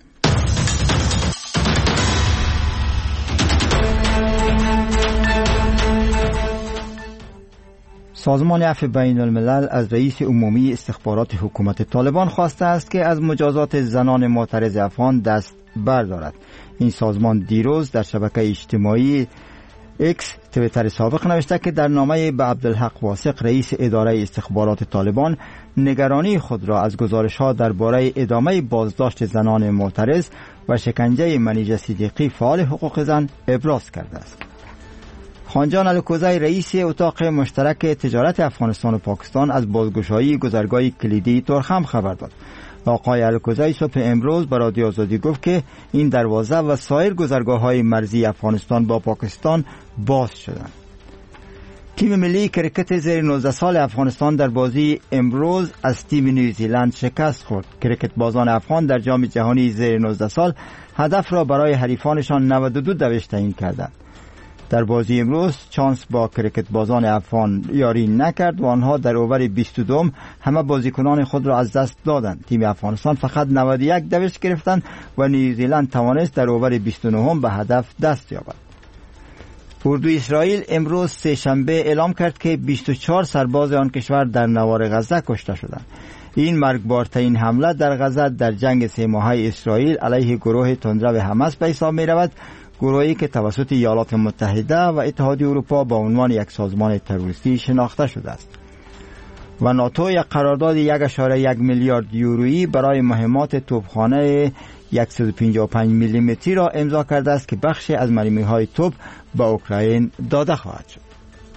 سازمان عفو بین الملل از رئیس عمومی استخبارات حکومت طالبان خواسته است که از مجازات زنان معترض افغان دست بردارد. این سازمان دیروز در شبکه اجتماعی اکس تویتر سابق نوشته که در نامه به عبدالحق واثق رئیس اداره استخبارات طالبان نگرانی خود را از گزارش‌ها درباره ادامه بازداشت زنان معترض و شکنجه منیژه صدیقی فعال حقوق زن ابراز کرده است. خانجان الکوزی رئیس اتاق مشترک تجارت افغانستان و پاکستان از بازگشایی گذرگاه کلیدی ترخم خبر داد. آقای الکوزی صبح امروز به رادیو آزادی گفت که این دروازه و سایر گذرگاه‌های مرزی افغانستان با پاکستان باز شدند. تیم ملی کرکت زیر 19 سال افغانستان در بازی امروز از تیم نیوزیلند شکست خورد. کرکت بازان افغان در جام جهانی زیر 19 سال هدف را برای حریفانشان 92 دوش تعیین کردند. در بازی امروز چانس با کرکت بازان افغان یاری نکرد و آنها در اوور 22 همه بازیکنان خود را از دست دادند. تیم افغانستان فقط 91 دوش گرفتند و نیوزیلند توانست در اوور 29 به هدف دست یابد. اردوی اسرائیل امروز سه‌شنبه اعلام کرد که 24 سرباز آن کشور در نوار غزه کشته شدند. این مرگبارترین حمله در غزه در جنگ 3 ماهه اسرائیل علیه گروه تندرو حماس به حساب می رود، گروهی که توسط ایالات متحده و اتحادیه اروپا با عنوان یک سازمان تروریستی شناخته شده است. و ناتو یک قرارداد 1.1 میلیارد یورویی برای مهمات توپخانه 155 میلیمتری را امضا کرده است که بخشی از مرمی‌های توپ به اوکراین داده خواهد شد.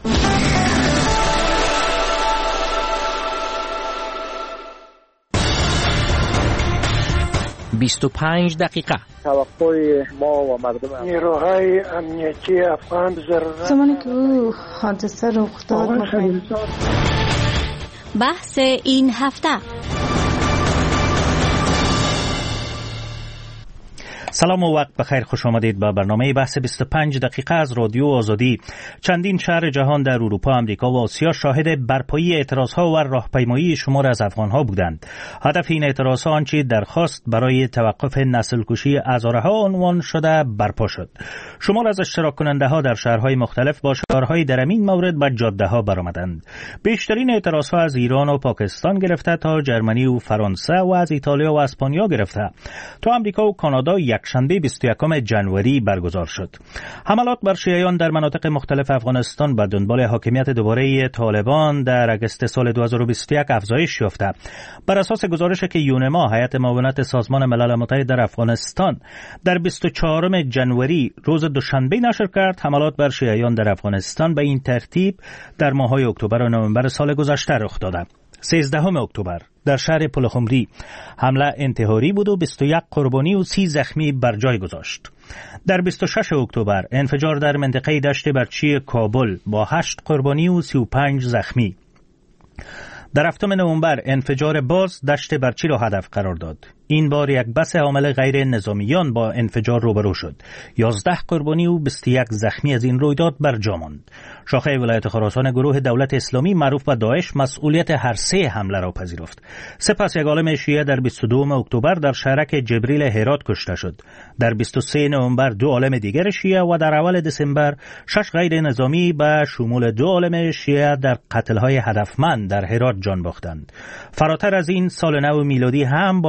25 دقیقه. توقع ما و مردم نیروهای امنیتی افغان زمانی که او حادثه رخ داد بحث این هفته. سلام و وقت بخیر، خوش آمدید به برنامه بحث 25 دقیقه از رادیو آزادی. چندین شهر جهان در اروپا، آمریکا و آسیا شاهد برپایی اعتراضها و راهپیمایی شمار از افغانها بودند. هدف این اعتراضها آنچه درخواست برای توقف نسل‌کشی هزارها عنوان شده برپا شد. شمار از اشتراک کننده ها در شهرهای مختلف با شعارهای در این مورد به جاده ها برآمدند. بیشترین اعتراضها از ایران و پاکستان گرفته تا جرمنی و فرانسه و از ایتالیا و اسپانیا گرفته تا آمریکا و کانادا شنبه 21 ژانویه برگزار شد. حملات بر شیعیان در مناطق مختلف افغانستان به دنبال حاکمیت دوباره طالبان در اگست سال 2021 افزایش یافته. بر اساس گزارشی که یونما، هیئت معاونت سازمان ملل متحد در افغانستان، در 24 ژانویه روز دوشنبه نشر کرد، حملات بر شیعیان در افغانستان به این ترتیب در ماه‌های اکتبر و نوامبر سال گذشته رخ داده. 13 اکتبر در شهر پلخمری حمله انتحاری بود و 21 قربانی و 30 زخمی بر جای گذاشت. در 26 اکتبر انفجار در منطقه دشت برچی کابل با 8 قربانی و 35 زخمی. در 7 نوامبر انفجار باز دشت برچی را هدف قرار داد. این بار یک بس حامل غیر نظامیان با انفجار روبرو شد. 11 قربانی و 21 زخمی از این رویداد بر جا ماند. شاخه ولایت خراسان گروه دولت اسلامی معروف به داعش مسئولیت هر سه حمله را پذیرفت. سپس یک عالم شیعه در 22 اکتبر در شهرک جبریل هرات کشته شد. در 23 نوامبر 2 عالم دیگر شیعه و در اول دسامبر 6 غیر نظامی به شمول 2 عالم شیعه در قتل‌های هدفمند در هرات جان باختند. فراتر از این سال نو میلادی هم با حملات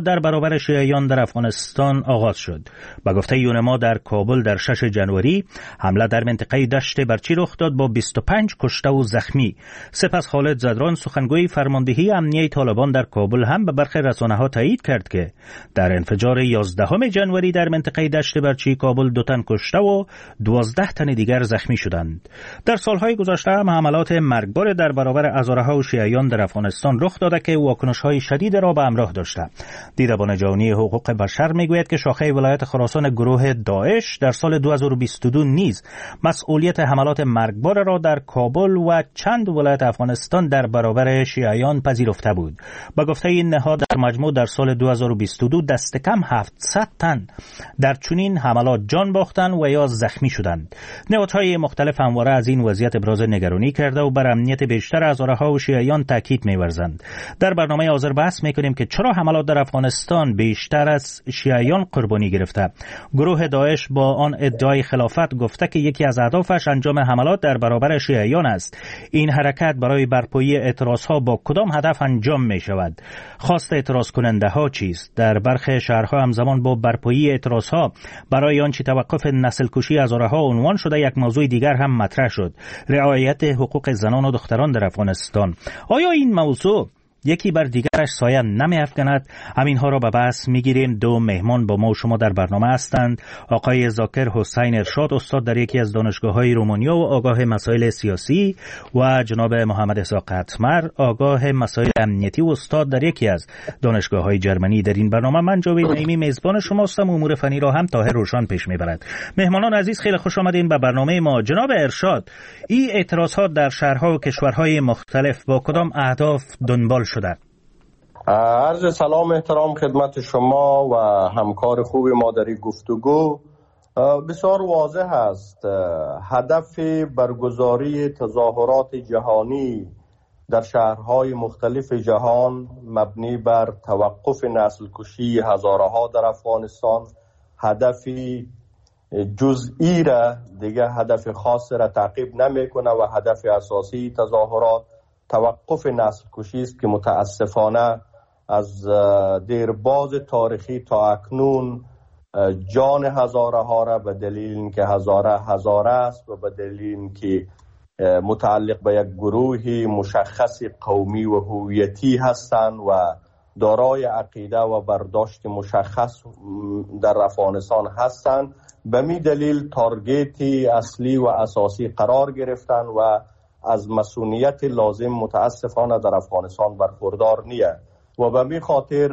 در برابر شیعیان در افغانستان آغاز شد. با گفته یونما در کابل در 6 جنوری حمله در منطقه دشت برچی رخ داد با 25 کشته و زخمی. سپس خالد زدران سخنگوی فرماندهی امنیه طالبان در کابل هم به برخی رسانه‌ها تایید کرد که در انفجار 11 جنوری در منطقه دشت برچی کابل 2 تن کشته و 12 تن دیگر زخمی شدند. در سالهای گذشته هم حملات مرگبار در برابر هزارها شیعیان در افغانستان رخ داده که واکنش‌های شدید را به همراه داشته. دیدبان جهانی حقوق بشر میگوید که شاخه ولایت خراسان گروه داعش در سال 2022 نیز مسئولیت حملات مرگبار را در کابل و چند ولایت افغانستان در برابر شیعیان پذیرفته بود. با گفته این نهاد در مجموع در سال 2022 دست کم 700 تن در چنین حملات جان باختند و یا زخمی شدند. نهادهای مختلف همواره از این وضعیت ابراز نگرانی کرده و بر امنیت بیشتر هزارها و شیعیان تاکید می‌ورزند. در برنامه حاضر بحث می‌کنیم که چرا حملات در افغانستان بیشتر از شیعیان قربانی گرفته. گروه داعش با آن ادعای خلافت گفته که یکی از اهدافش انجام حملات در برابر شیعیان است. این حرکت برای برپایی اعتراضها با کدام هدف انجام می‌شود؟ خواست اعتراض کننده ها چیست؟ در برخی شهرها همزمان با برپایی اعتراضها برای آنچه توقف نسل کشی هزارها عنوان شده، یک موضوع دیگر هم مطرح شد: رعایت حقوق زنان و دختران در افغانستان. آیا این موضوع یکی بر دیگرش سایه نمی افکند؟ همینها را به بحث میگیریم. 2 مهمان با ما و شما در برنامه هستند: آقای ذاکر حسین ارشاد، استاد در یکی از دانشگاه‌های رومانیا و آگاه مسائل سیاسی، و جناب محمد اسحاق قطمر، آگاه مسائل امنیتی و استاد در یکی از دانشگاه‌های جرمنی. در این برنامه من جاوید نعیمی میزبان شما هستم. امور فنی را هم طاهر روشان پیش میبرد. مهمانان عزیز خیلی خوش آمدین به برنامه ما. جناب ارشاد، این اعتراضات در شهرها و کشورهای مختلف با کدام اهداف دنبال شده؟ عرض سلام احترام خدمت شما و همکار خوب ما در این گفتگو. بسیار واضح است هدف برگزاری تظاهرات جهانی در شهرهای مختلف جهان مبنی بر توقف نسل کشی هزارها در افغانستان، هدفی جزئی را دیگه هدف خاص را تعقیب نمیکنه و هدف اساسی تظاهرات توقف نسل کشی است که متاسفانه از دیرباز تاریخی تا اکنون جان هزارها را به دلیل اینکه هزاره است و به دلیل اینکه متعلق به یک گروهی مشخص قومی و هویتی هستند و دارای عقیده و برداشت مشخص در افغانستان هستند، به می دلیل تارگتی اصلی و اساسی قرار گرفتن و از مسئولیت لازم متاسفانه در افغانستان برخوردار نیست و به می خاطر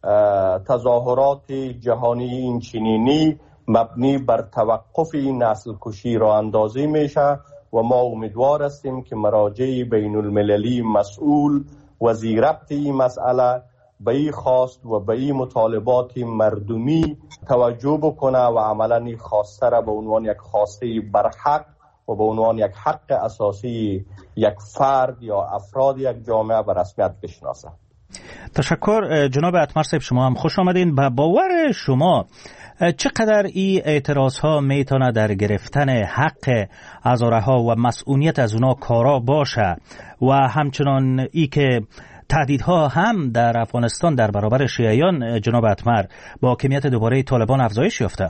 تظاهرات جهانی این چنینی مبنی بر توقف این نسل کشی را اندازی میشه و ما امیدوار هستیم که مراجع بین المللی مسئول و زیربط این مسئله به این خواست و به این مطالبات مردمی توجه بکنه و عملا این خواسته را به عنوان یک خواسته برحق و به عنوان یک حق اساسی یک فرد یا افراد یک جامعه به رسمیت بشناسه. تشکر جناب اتمر صاحب، شما هم خوش آمدین. به باور شما چقدر این اعتراض ها میتونه در گرفتن حق هزارها و مسئولیت از اونا کارا باشه و همچنان ای که تهدیدها هم در افغانستان در برابر شیعیان جناب اتمر با حاکمیت دوباره طالبان افزایش یافته؟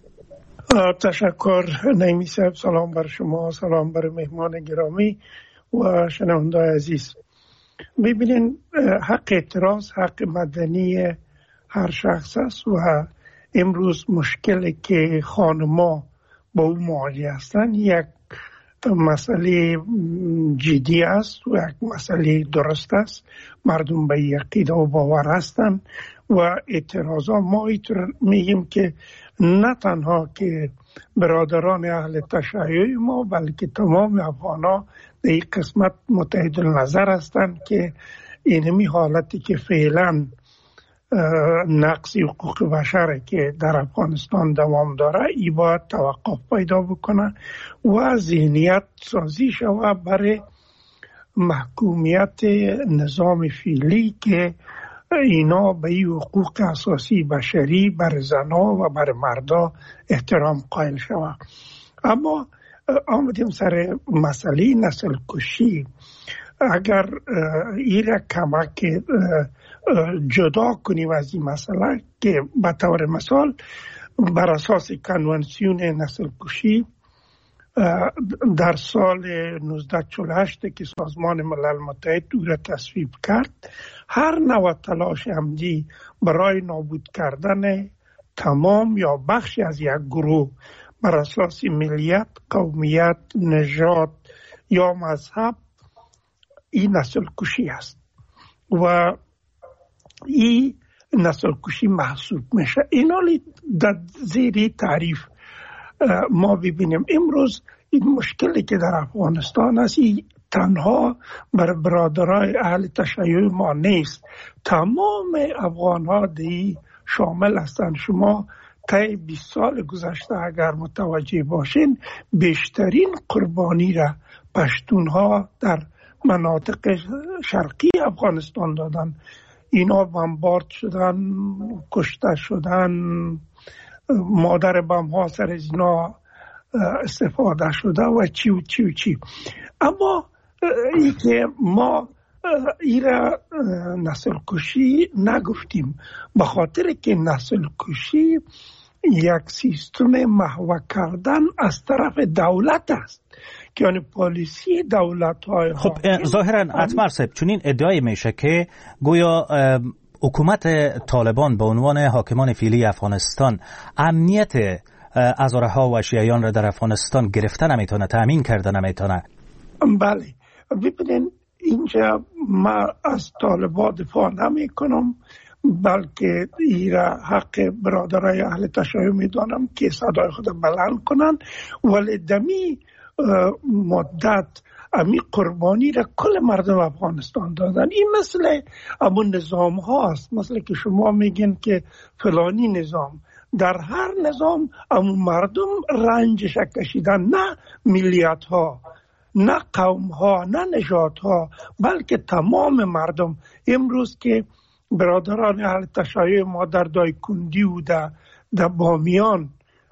تشکر نعیمی صاحب، سلام بر شما، سلام بر مهمان گرامی و شنونده عزیز. ببینین، حق اعتراض حق مدنی هر شخص است و امروز مشکلی که خانما با او مواجه هستند یک مسئله جدی است و یک مسئله درست است. مردم به عقیده و باور هستند و اعتراضا ما میگیم که نه تنها که برادران اهل تشیع ما بلکه تمام افغانا در این قسمت متحد النظر هستند که اینمی حالتی که فعلا نقص حقوق بشر که در افغانستان دوام داره ای باید توقف پیدا بکنه و ذهنیت سازی شود برای محکومیت نظام فعلی که اینا به این حقوق اساسی بشری بر زنا و بر مردا احترام قائل شود. اما آمدیم سر مسئله نسل کشی. اگر این را کمک جدا کنیم از این مسئله که به طور مثال بر اساس کنونسیون نسل کشی در سال 1948 که سازمان ملل متحد او را تصویب کرد، هر نوع تلاش عمدی برای نابود کردن تمام یا بخشی از یک گروه بر اساس ملیت، قومیت، نژاد یا مذهب این نسل کشی است و این نسل کشی محسوب میشه. این حالی در زیر تعریف ما ببینیم امروز این مشکلی که در افغانستان است این تنها بر برادرای اهل تشیع ما نیست، تمام افغانها دی شامل هستند. شما طی 20 سال گذشته اگر متوجه باشین بیشترین قربانی را پشتونها در مناطق شرقی افغانستان دادن. اینا بمبارد شدن، کشته شدن، مادر بم ها سر از اینا استفاده شده و چی. اما ای که ما ایرا نسل کشی نگفتیم به خاطر که نسل کشی یک سیستم محو کردن از طرف دولت است که یعنی پالیسی دولت های خب ظاهرا اتمر صاحب چنین ادعای میشه که گویا حکومت طالبان به عنوان حاکمان فعلی افغانستان امنیت هزارها و شیعیان را در افغانستان گرفته نمیتونه، تامین کرده نمیتونه. بله ببینین اینجا ما از طالبان دفاع نمی کنم، بلکه ایرا حق برادرای اهل تشیع میدانم که صدای خود بلند کنن، ولی دمی مدت امی قربانی را کل مردم افغانستان دادن. این مثل همون نظام هاست، مثل که شما میگین که فلانی نظام، در هر نظام همون مردم رنجش کشیدن، نه ملیت ها، نه قوم ها، نه نژاد ها، بلکه تمام مردم. امروز که برادران اهل تشیع ما در دایکندی و در بامیان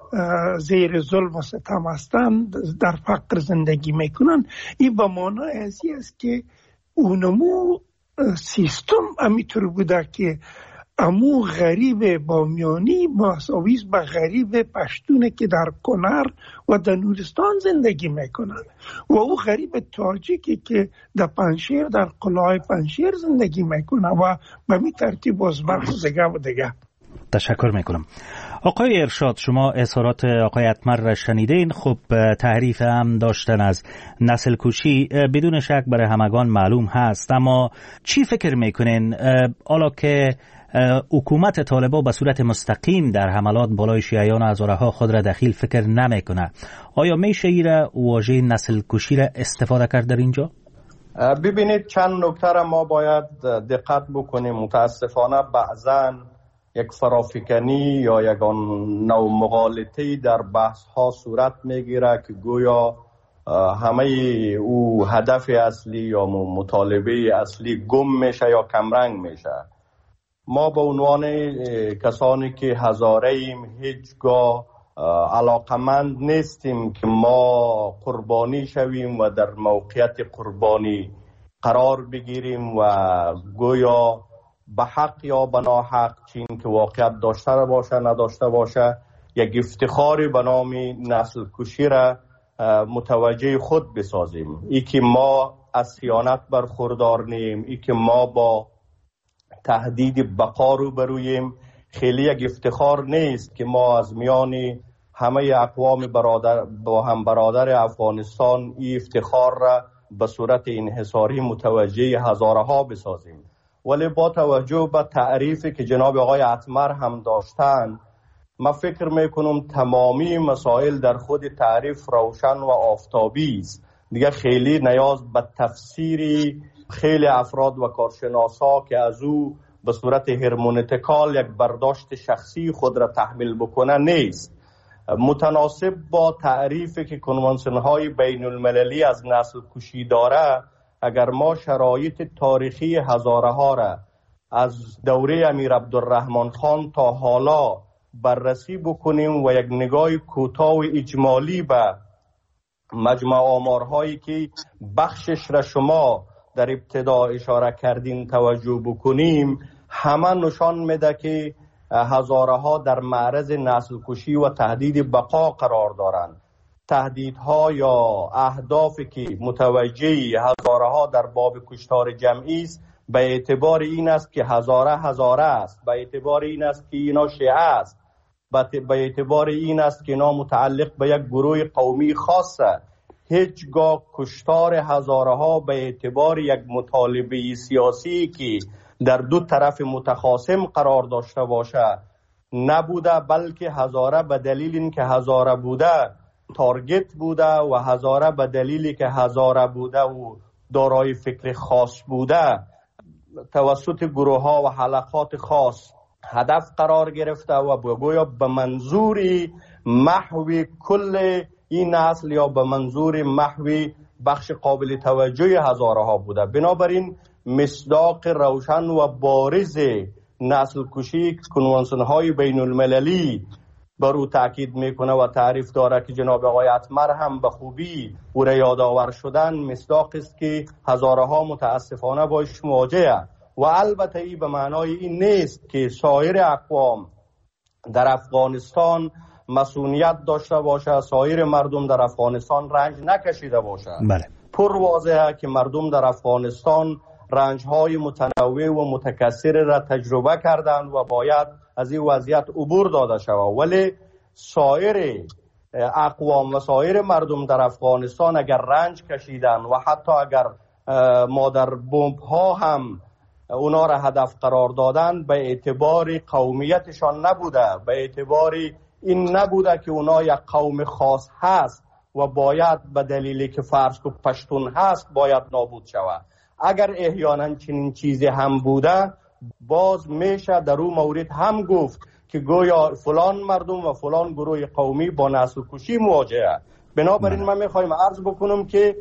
زیر ظلم و ستم هستند، در فقر زندگی میکنن، این به معنای ازی است که اونمو سیستم امیطور بوده که امو غریب بامیانی مساویس به غریب پشتونه که در کنر و در نورستان زندگی میکنن و او غریب تاجیکی که در پنشیر در قلعه پنشیر زندگی میکنه و به می ترتیب ازبق و دیگه. تشکر میکنم. آقای ارشاد، شما اظهارات آقای اتمر را شنیدین. خب تعریف هم داشتن از نسل کشی بدون شک برای همگان معلوم هست، اما چی فکر میکنین حالا که حکومت طالبان به صورت مستقیم در حملات بالای شیعیان و هزارها خود را دخیل فکر نمیکنه، آیا میشه ایره واژه نسل کشی را استفاده کرد در اینجا؟ ببینید چند نکته را ما باید دقت بکنیم. متاسفانه بعضاً یک فرافکنی یا یک نوع مغالطه‌ای در بحث ها صورت میگیره که گویا همه او هدف اصلی یا مطالبه اصلی گم میشه یا کمرنگ میشه. ما به عنوان کسانی که هزاره ایم هیچگاه علاقمند نیستیم که ما قربانی شویم و در موقعیت قربانی قرار بگیریم و گویا به حق یا به ناحق، چین که واقعیت داشته باشه نداشته باشه، یک افتخاری به نام نسل کشی را متوجه خود بسازیم. ای که ما از خیانت برخوردار نیم، ای که ما با تهدید بقا روبرویم، خیلی یک افتخار نیست که ما از میان همه اقوام با هم برادر افغانستان این افتخار را به صورت انحصاری متوجه هزارها بسازیم. ولی با توجه به تعریفی که جناب آقای اتمر هم داشتن، من فکر میکنم تمامی مسائل در خود تعریف روشن و آفتابی است. دیگه خیلی نیاز به تفسیری خیلی افراد و کارشناسا که از او به صورت هرمونتیکال یک برداشت شخصی خود را تحمیل بکنه نیست. متناسب با تعریفی که کنوانسیون های بین المللی از نسل کشی داره، اگر ما شرایط تاریخی هزارها را از دوره امیر عبدالرحمن خان تا حالا بررسی بکنیم و یک نگاه کوتاه و اجمالی به مجمع آمارهایی که بخشش را شما در ابتدا اشاره کردین توجه بکنیم، همه نشان میده که هزاره ها در معرض نسل کشی و تهدید بقا قرار دارند. تهدیدها یا اهدافی که متوجه هزاره ها در باب کشتار جمعی است به اعتبار این است که هزاره است، به اعتبار این است که اینا شیعه است، به اعتبار این است که اینا متعلق به یک گروه قومی خاصه. هیچگاه کشتار هزاره ها به اعتبار یک مطالبه سیاسی که در دو طرف متخاصم قرار داشته باشه نبوده، بلکه هزاره به دلیل اینکه هزاره بوده تارگت بوده و هزاره به دلیلی که هزاره بوده و دارای فکر خاص بوده توسط گروه ها و حلقات خاص هدف قرار گرفته و گویا به منظور محو کل این نسل یا به منظور محو بخش قابل توجه هزاره ها بوده. بنابراین مصداق روشن و بارز نسل کشی کنوانسیون های بین المللی بر او تاکید میکنه و تعریف داره که جناب آقای اتمر هم به خوبی او را یادآور شدن. مصداق است که هزاره ها متاسفانه باش مواجهه و البته این به معنای این نیست که سایر اقوام در افغانستان مسئولیت داشته باشه، سایر مردم در افغانستان رنج نکشیده باشه. بله. پر واضحه که مردم در افغانستان رنج‌های متنوع و متکثر را تجربه کردند و باید از این وضعیت عبور داده شود. ولی سایر اقوام و سایر مردم در افغانستان اگر رنج کشیدن و حتی اگر مادر بمب ها هم اونا را هدف قرار دادن به اعتبار قومیتشان نبوده، به اعتبار این نبوده که اونا یک قوم خاص هست و باید به دلیلی که فرض کو پشتون هست باید نابود شود. اگر احیانا چنین چیزی هم بوده باز میشه در اون مورد هم گفت که گویا فلان مردم و فلان گروه قومی با نسل کشی مواجهه. بنابراین من میخوایم عرض بکنم که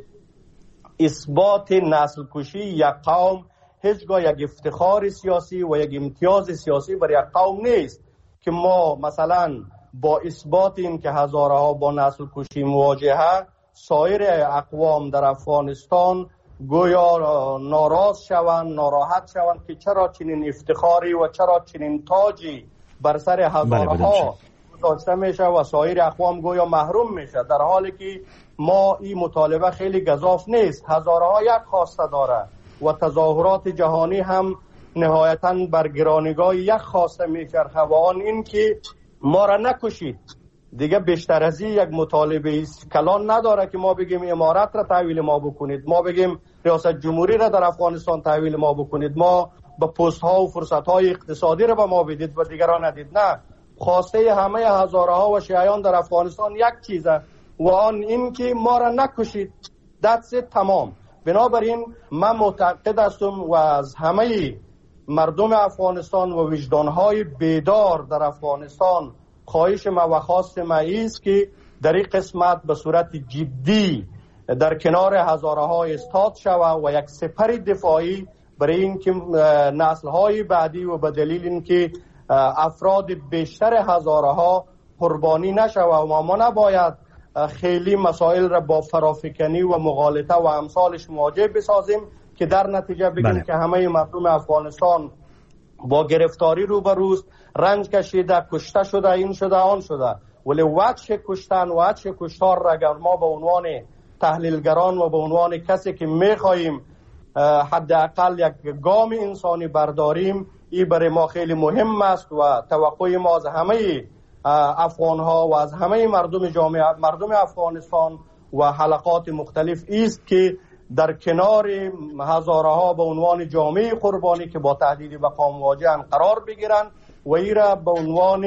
اثبات نسل کشی یک قوم هیچگاه یک افتخار سیاسی و یک امتیاز سیاسی برای یک قوم نیست که ما مثلا با اثبات این که هزاره ها با نسل کشی مواجهه سایر اقوام در افغانستان گویا ناراض شوند، ناراحت شوند که چرا چنین افتخاری و چرا چنین تاجی بر سر هزاره ها گذاشته میشه و سایر اقوام گویا محروم میشه، در حالی که ما این مطالبه خیلی گزاف نیست. هزاره ها یک خواسته داره و تظاهرات جهانی هم نهایتاً بر گرانگاه یک خواسته میچرخه و آن این که ما را نکشید. دیگه بیشتر از این یک مطالبه کلان نداره که ما بگیم امارت را تحویل ما بکنید، ما بگیم ریاست جمهوری را در افغانستان تحویل ما بکنید، ما به پست ها و فرصت های اقتصادی را به ما بدید و دیگران ندید. نه، خواسته همه هزاره ها و شیعیان در افغانستان یک چیزه و آن این که ما را نکشید. دست تمام. بنابراین من معتقد هستم و از همه مردم افغانستان و وجدانهای بیدار در افغانستان خواهش ما و خواست ما است که در این قسمت به صورت جدی در کنار هزاره ها استاد شود و یک سپر دفاعی برای اینکه نسل‌های بعدی و به دلیل اینکه افراد بیشتر هزاره ها قربانی نشود و ما نباید خیلی مسائل را با فرافکنی و مغالطه و امثالش مواجه بسازیم که در نتیجه بگیم که همه مردم افغانستان با گرفتاری روبروست، رنج کشیده، کشته شده، این شده، آن شده. ولی وجه کشتن و وجه کشتار را اگر ما به عنوان تحلیلگران و به عنوان کسی که میخواییم حداقل یک گام انسانی برداریم، این برای ما خیلی مهم است و توقع ما از همه افغان ها و از همه مردم افغانستان و حلقات مختلف است که در کنار هزاره ها به عنوان جامعه قربانی که با تهدید بقا مواجه‌اند قرار بگیرند و این را به عنوان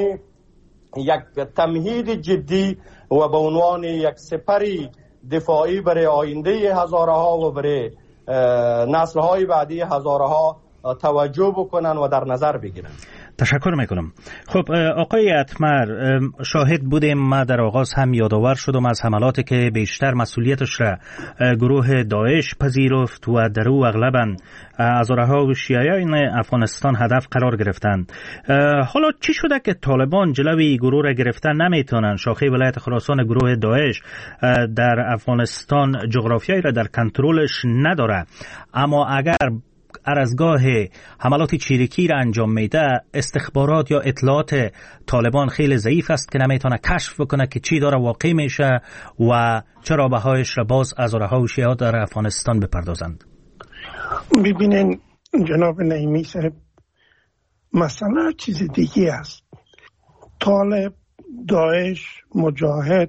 یک تمهید جدی و به عنوان یک سپری دفاعی برای آینده هزاره ها و برای نسل های بعدی هزاره ها توجه بکنن و در نظر بگیرن. تشکر میکنم. خب آقای اتمر، شاهد بودیم، ما در آغاز هم یادآور شدم از حملاتی که بیشتر مسئولیتش را گروه داعش پذیرفت و در او اغلباً هزاره‌ها و شیعیان افغانستان هدف قرار گرفتند. حالا چی شده که طالبان جلوی گروه را گرفتن نمیتونن؟ شاخه ولایت خراسان گروه داعش در افغانستان جغرافیایی را در کنترلش نداره، اما اگر ارزگاه حملات چیرکی را انجام میده، استخبارات یا اطلاعات طالبان خیلی ضعیف است که نمیتونه کشف بکنه که چی داره واقع میشه و چرا بهایش را باز ازارها و شیعات در افغانستان بپردازند. ببینین جناب نعیمی صاحب، مسئله چیز دیگه است. طالب، داعش، مجاهد،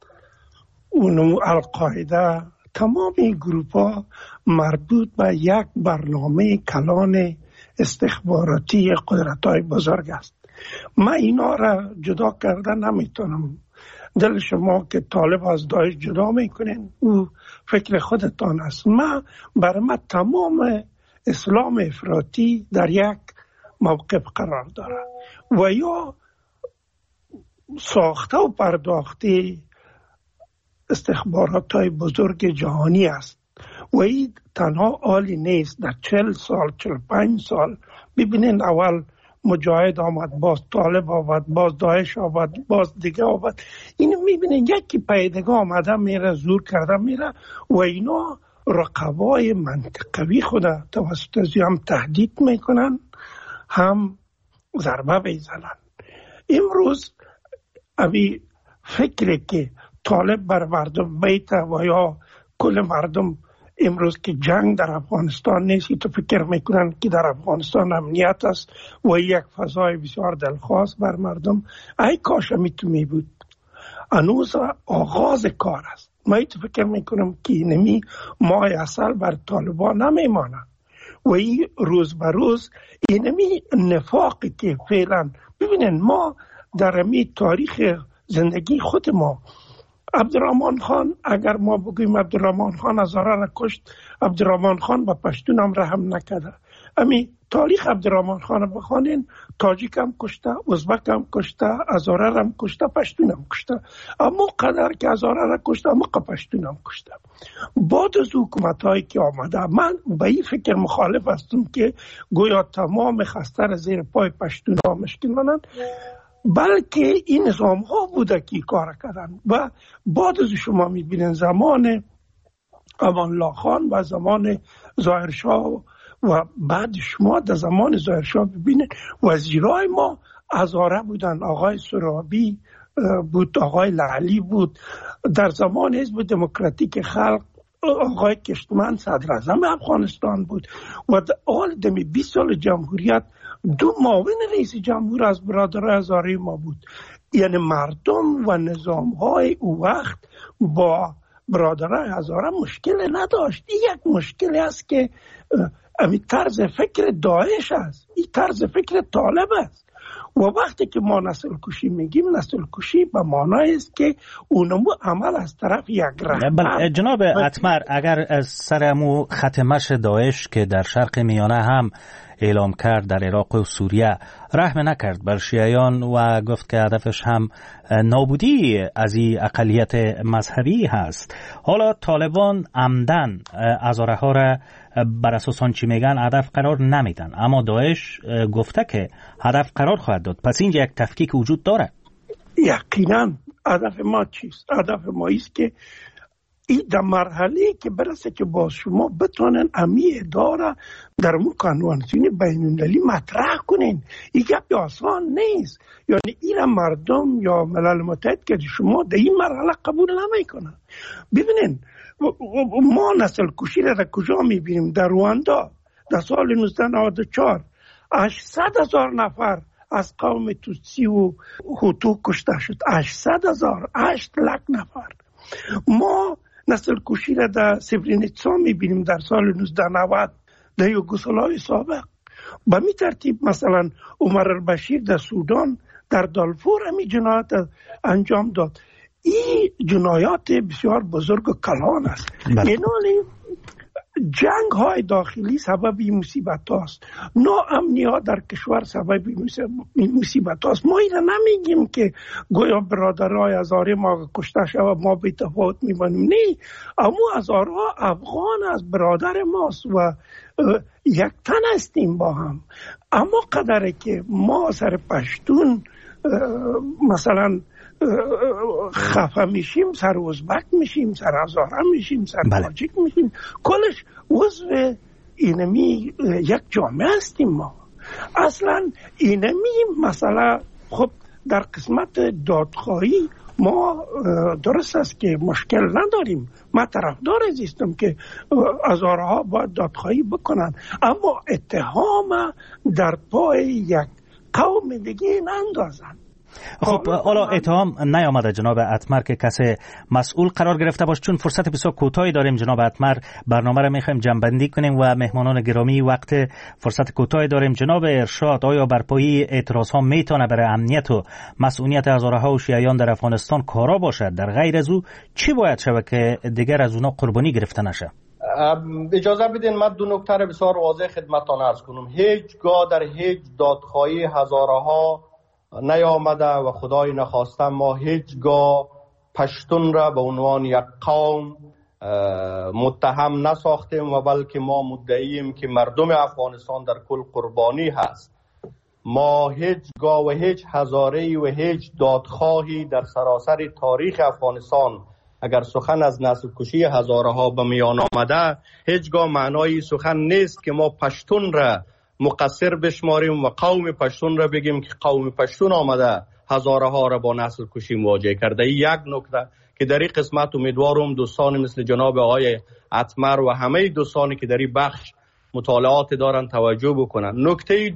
القاعده، تمام این گروپ ها مربوط به یک برنامه کلان استخباراتی قدرت های بزرگ است. من اینا را جدا کرده نمیتونم. دل شما که طالب از داعش جدا میکنین، او فکر خودتان است. برای من تمام اسلام افراطی در یک موقف قرار داره و یا ساخته و پرداخته استخبارات های بزرگ جهانی است و این تنها عالی نیست. در 40 سال 45 سال ببینین، اول مجاهد آمد، باز طالب آمد، باز داعش آمد، باز دیگه آمد. اینو میبینین یکی پیدگاه آمده میره، زور کرده میره و اینا رقبای منطقوی خود توسط هم تهدید میکنن، هم ضربه بیزنن. امروز ابی فکری که طالب بر مردم بیته و یا کل مردم امروز که جنگ در افغانستان نیست، تو فکر میکنن که در افغانستان امنیت است و یک فضای بسیار دلخواست بر مردم. ای کاش میتونی بود. هنوز آغاز کار است. من تو فکر میکنم که نمی ماه اصل بر طالبان نمیمانه و این روز به روز اینمی نفاقی که فعلا ببینن ما در امی تاریخ زندگی خود ما، عبدالرحمن خان، اگر ما بگویم عبدالرحمن خان هزاره را کشت، عبدالرحمن خان به پشتون هم رحم نکرده. امی تاریخ عبدالرحمن خان را بخوانین، تاجیک هم کشته، ازبک هم کشته، هزاره هم کشته، پشتون هم کشته. اما قدر که هزاره را کشته، اما پشتون هم کشته. بعد از حکومت هایی که آمده، من به این فکر مخالف هستم که گویا تمام خسته را زیر پای پشتون ها مشکنانند، بلکه این نظام ها بوده که کار کردن. و بعد از شما میبینین زمان امان الله خان و زمان ظاهرشاه و بعد شما در زمان ظاهرشاه ببینید وزیرای ما هزاره بودن. آقای سرابی بود، آقای لعلی بود. در زمان حزب دموکراتیک خلق آقای کشتمن صدر اعظم افغانستان بود و در حال دمی 20 سال جمهوریت 2 معاون رئیس جمهور از برادرای هزاره ما بود. یعنی مردم و نظام های او وقت با برادرای هزاره مشکل نداشت. این یک مشکلی است که امی طرز فکر داعش است، این طرز فکر طالب است. و وقتی که ما نسل کشی میگیم، نسل کشی به معنای است که اونمو عمل از طرف یک رهبر. جناب اتمر، اگر از سرمو ختمش داعش که در شرق میانه هم اعلام کرد، در عراق و سوریه رحم نکرد بر شیعیان و گفت که هدفش هم نابودی از این اقلیت مذهبی هست. حالا طالبان عمدن هزاره ها را بر اساس آنچه میگن هدف قرار نمیدن، اما داعش گفته که هدف قرار خواهد داد. پس اینجا یک تفکیک وجود داره. یقینا هدف ما چیست؟ هدف ما است که این در مرحله که برسه که با شما بتونن امی اداره در کنوانسیون بین‌المللی مطرح کنین. این گپ آسان نیست. یعنی این مردم یا ملل متحد که شما در این مرحله قبول نمیکنن. ببینین ما نسل کشی را در کجا میبینیم؟ در رواندا در سال 1994 800,000 نفر از قوم توتسی و هوتو کشته شد. 800,000، 8 لک نفر. ما نسل کشی را در سبرینیتسا میبینیم در سال 1990 در یوگسلاوی سابق. به می ترتیب مثلا عمر البشیر در سودان در دارفور همی جنایت انجام داد. این جنایات بسیار بزرگ و کلان است. اینالی جنگ های داخلی سبب این مصیبت هاست، ناامنی ها در کشور سبب این مصیبت هاست. ما این نمیگیم که گویا برادرای هزاره ما کشته شود ما بی تفاوت میبانیم، نه، اما هزاره افغان از برادر ماست و یک تن هستیم با هم. اما قدره که ما سر پشتون مثلا خفه میشیم، سر ازبک میشیم، سر هزاره میشیم، سر تاجیک میشیم، کلش عضو اینمی یک جامعه هستیم ما. اصلا اینمی مسئله خب در قسمت دادخواهی ما درست است که مشکل نداریم. من طرفدار زیستم که هزارها باید دادخواهی بکنن، اما اتهام در پای یک قوم دیگه نندازن. خب حالا اتهام نیامده جناب اتمر که کسی مسئول قرار گرفته باشه، چون فرصت بسیار کوتاهی داریم جناب اتمر، برنامه را میخوایم جنبندی کنیم و مهمانان گرامی وقت فرصت کوتاهی داریم. جناب ارشاد، آیا برپایی اعتراض ها میتونه برای امنیت و مسئولیت هزارها شیعیان در افغانستان کارا باشد؟ در غیر از او چی باید شود که دیگر از اونا قربانی گرفته نشه؟ اجازه بدین من دو نکته را بسیار واضح خدمتتان عرض کنم. هیچگاه در هیچ دادخواهی هزارها نیامده و خدای نخواسته ما هیچگاه پشتون را به عنوان یک قوم متهم نساختیم و بلکه ما مدعییم که مردم افغانستان در کل قربانی هست. ما هیچگاه و هیچ هزاره‌ای و هیچ دادخواهی در سراسر تاریخ افغانستان اگر سخن از نسل کشی هزارها به میان آمده، هیچگاه معنای سخن نیست که ما پشتون را مقصر بشماریم و قوم پشتون را بگیم که قوم پشتون آمده هزارها را با نسل کشی مواجه کرده. یک نکته که در این قسمت امیدوارم دوستان مثل جناب آقای اتمر و همه دوستانی که در این بخش مطالعات دارن توجه بکنن. نکته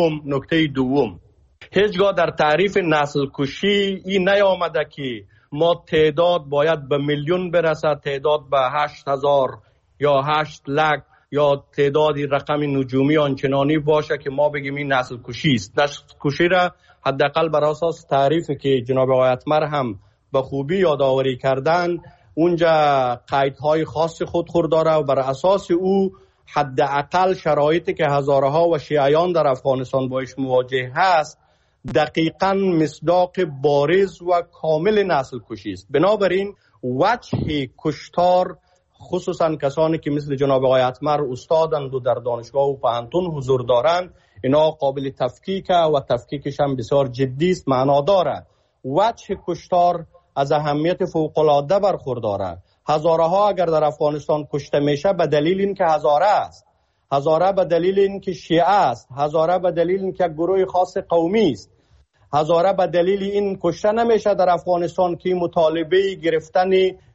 دوم هیچگاه در تعریف نسل کشی این نیامده که ما تعداد باید به میلیون برسد، تعداد به 8,000 یا 8 لک یا تعدادی رقم نجومی آنچنانی باشه که ما بگیم این نسل کشی است. نسل کشی را حداقل بر اساس تعریفی که جناب آقای اتمر هم به خوبی یادآوری کردن، اونجا قیدهای خاص خود داره و بر اساس او حداقل شرایطی که هزارها و شیعیان در افغانستان باش مواجه هست دقیقاً مصداق بارز و کامل نسل کشی است. بنابراین وجه کشتار خصوصا کسانی که مثل جناب آقای اتمر استادند و در دانشگاه و پوهنتون حضور دارند، اینا قابل تفکیک و تفکیکش هم بسیار جدی است، معنا داره. وجه کشتار از اهمیت فوق العاده برخورداره. هزارها اگر در افغانستان کشته میشه به دلیل اینکه هزاره است، هزاره به دلیل اینکه شیعه است، هزاره به دلیل اینکه گروه خاص قومی است، هزاره به دلیل این کشته نمیشه در افغانستان که مطالبه گرفتن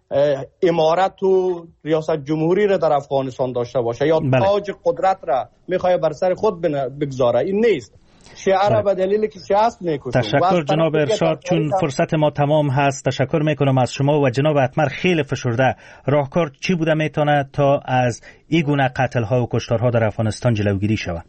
امارت و ریاست جمهوری را در افغانستان داشته باشه یا تاج قدرت را میخواه بر سر خود بگذاره. این نیست. شیعه را به دلیل که شیعه است میکشه. تشکر جناب ارشاد، چون فرصت ما تمام هست تشکر میکنم از شما و جناب اتمر. خیلی فشرده راهکار چی بوده میتونه تا از این گونه قتل ها و کشتارها در افغانستان جلوگیری شود؟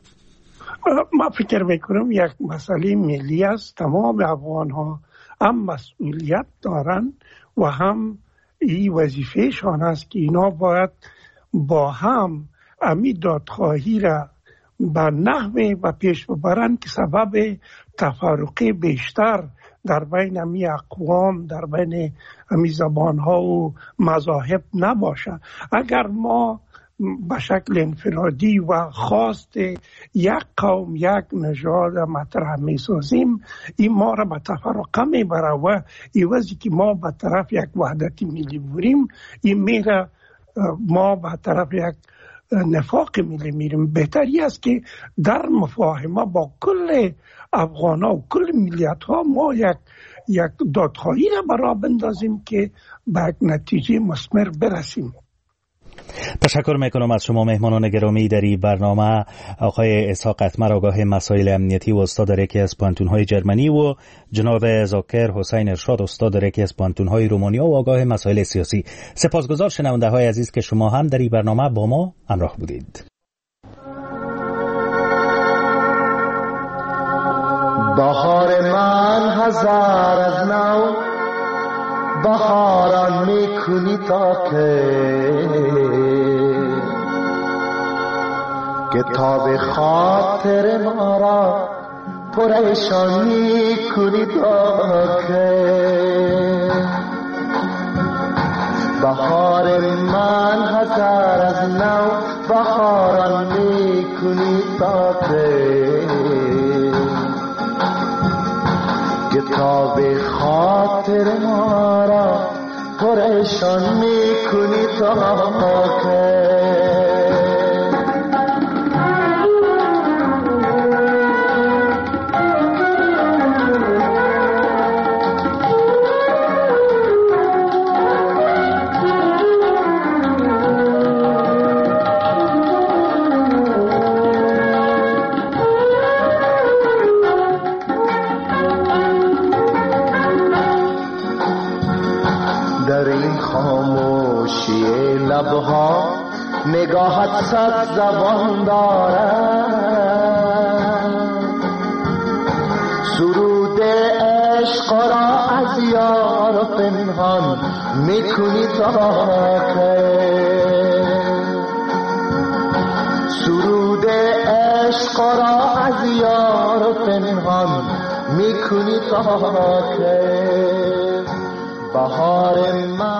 ما فکر میکنم یک مسئله ملی است. تمام افغان ها هم مسئولیت دارن و هم این وظیفهشان است که اینا باید با هم امی دادخواهی را به نحوی و پیش ببرند که سبب تفرقه بیشتر در بین امی اقوام، در بین امی زبانها و مذاهب نباشه. اگر ما به شکل انفرادی و خواست یک قوم یک نژاد مطرح می‌سازیم، این ما را به تفرقه میبره و ایوازی که ما به طرف یک وحدت ملی بریم، این میره ما به طرف یک نفاق ملی میریم. بهتری است که در مفاهمه با کل افغان‌ها و کل ملیت‌ها ما یک دادخواهی را برا بندازیم که به یک نتیجه مثمر برسیم. تشکر میکنم از شما مهمانان گرامی در این برنامه، آقای اسحاق اتمر آگاه مسائل امنیتی و استاد در یکی از پانتون‌های جرمنی و جناب زاکر حسین ارشاد استاد در یکی از پانتون‌های رومانیا و آگاه مسائل سیاسی. سپاسگزار شنونده‌های عزیز که شما هم در این برنامه با ما همراه بودید. بهار من هزار از نو بهاران میکنی تا کتاب خاطر ما را پریشان میکنی تا بهار من هزار از نو بهاران میکنی تا کتاب خاطر ما را پریشان میکنی تا خوشی لبها نگاهت صد زبان دارد سرود عشق را از یار پنهان میکنی تا که سرود عشق را از یار پنهان میکنی تا که بهار من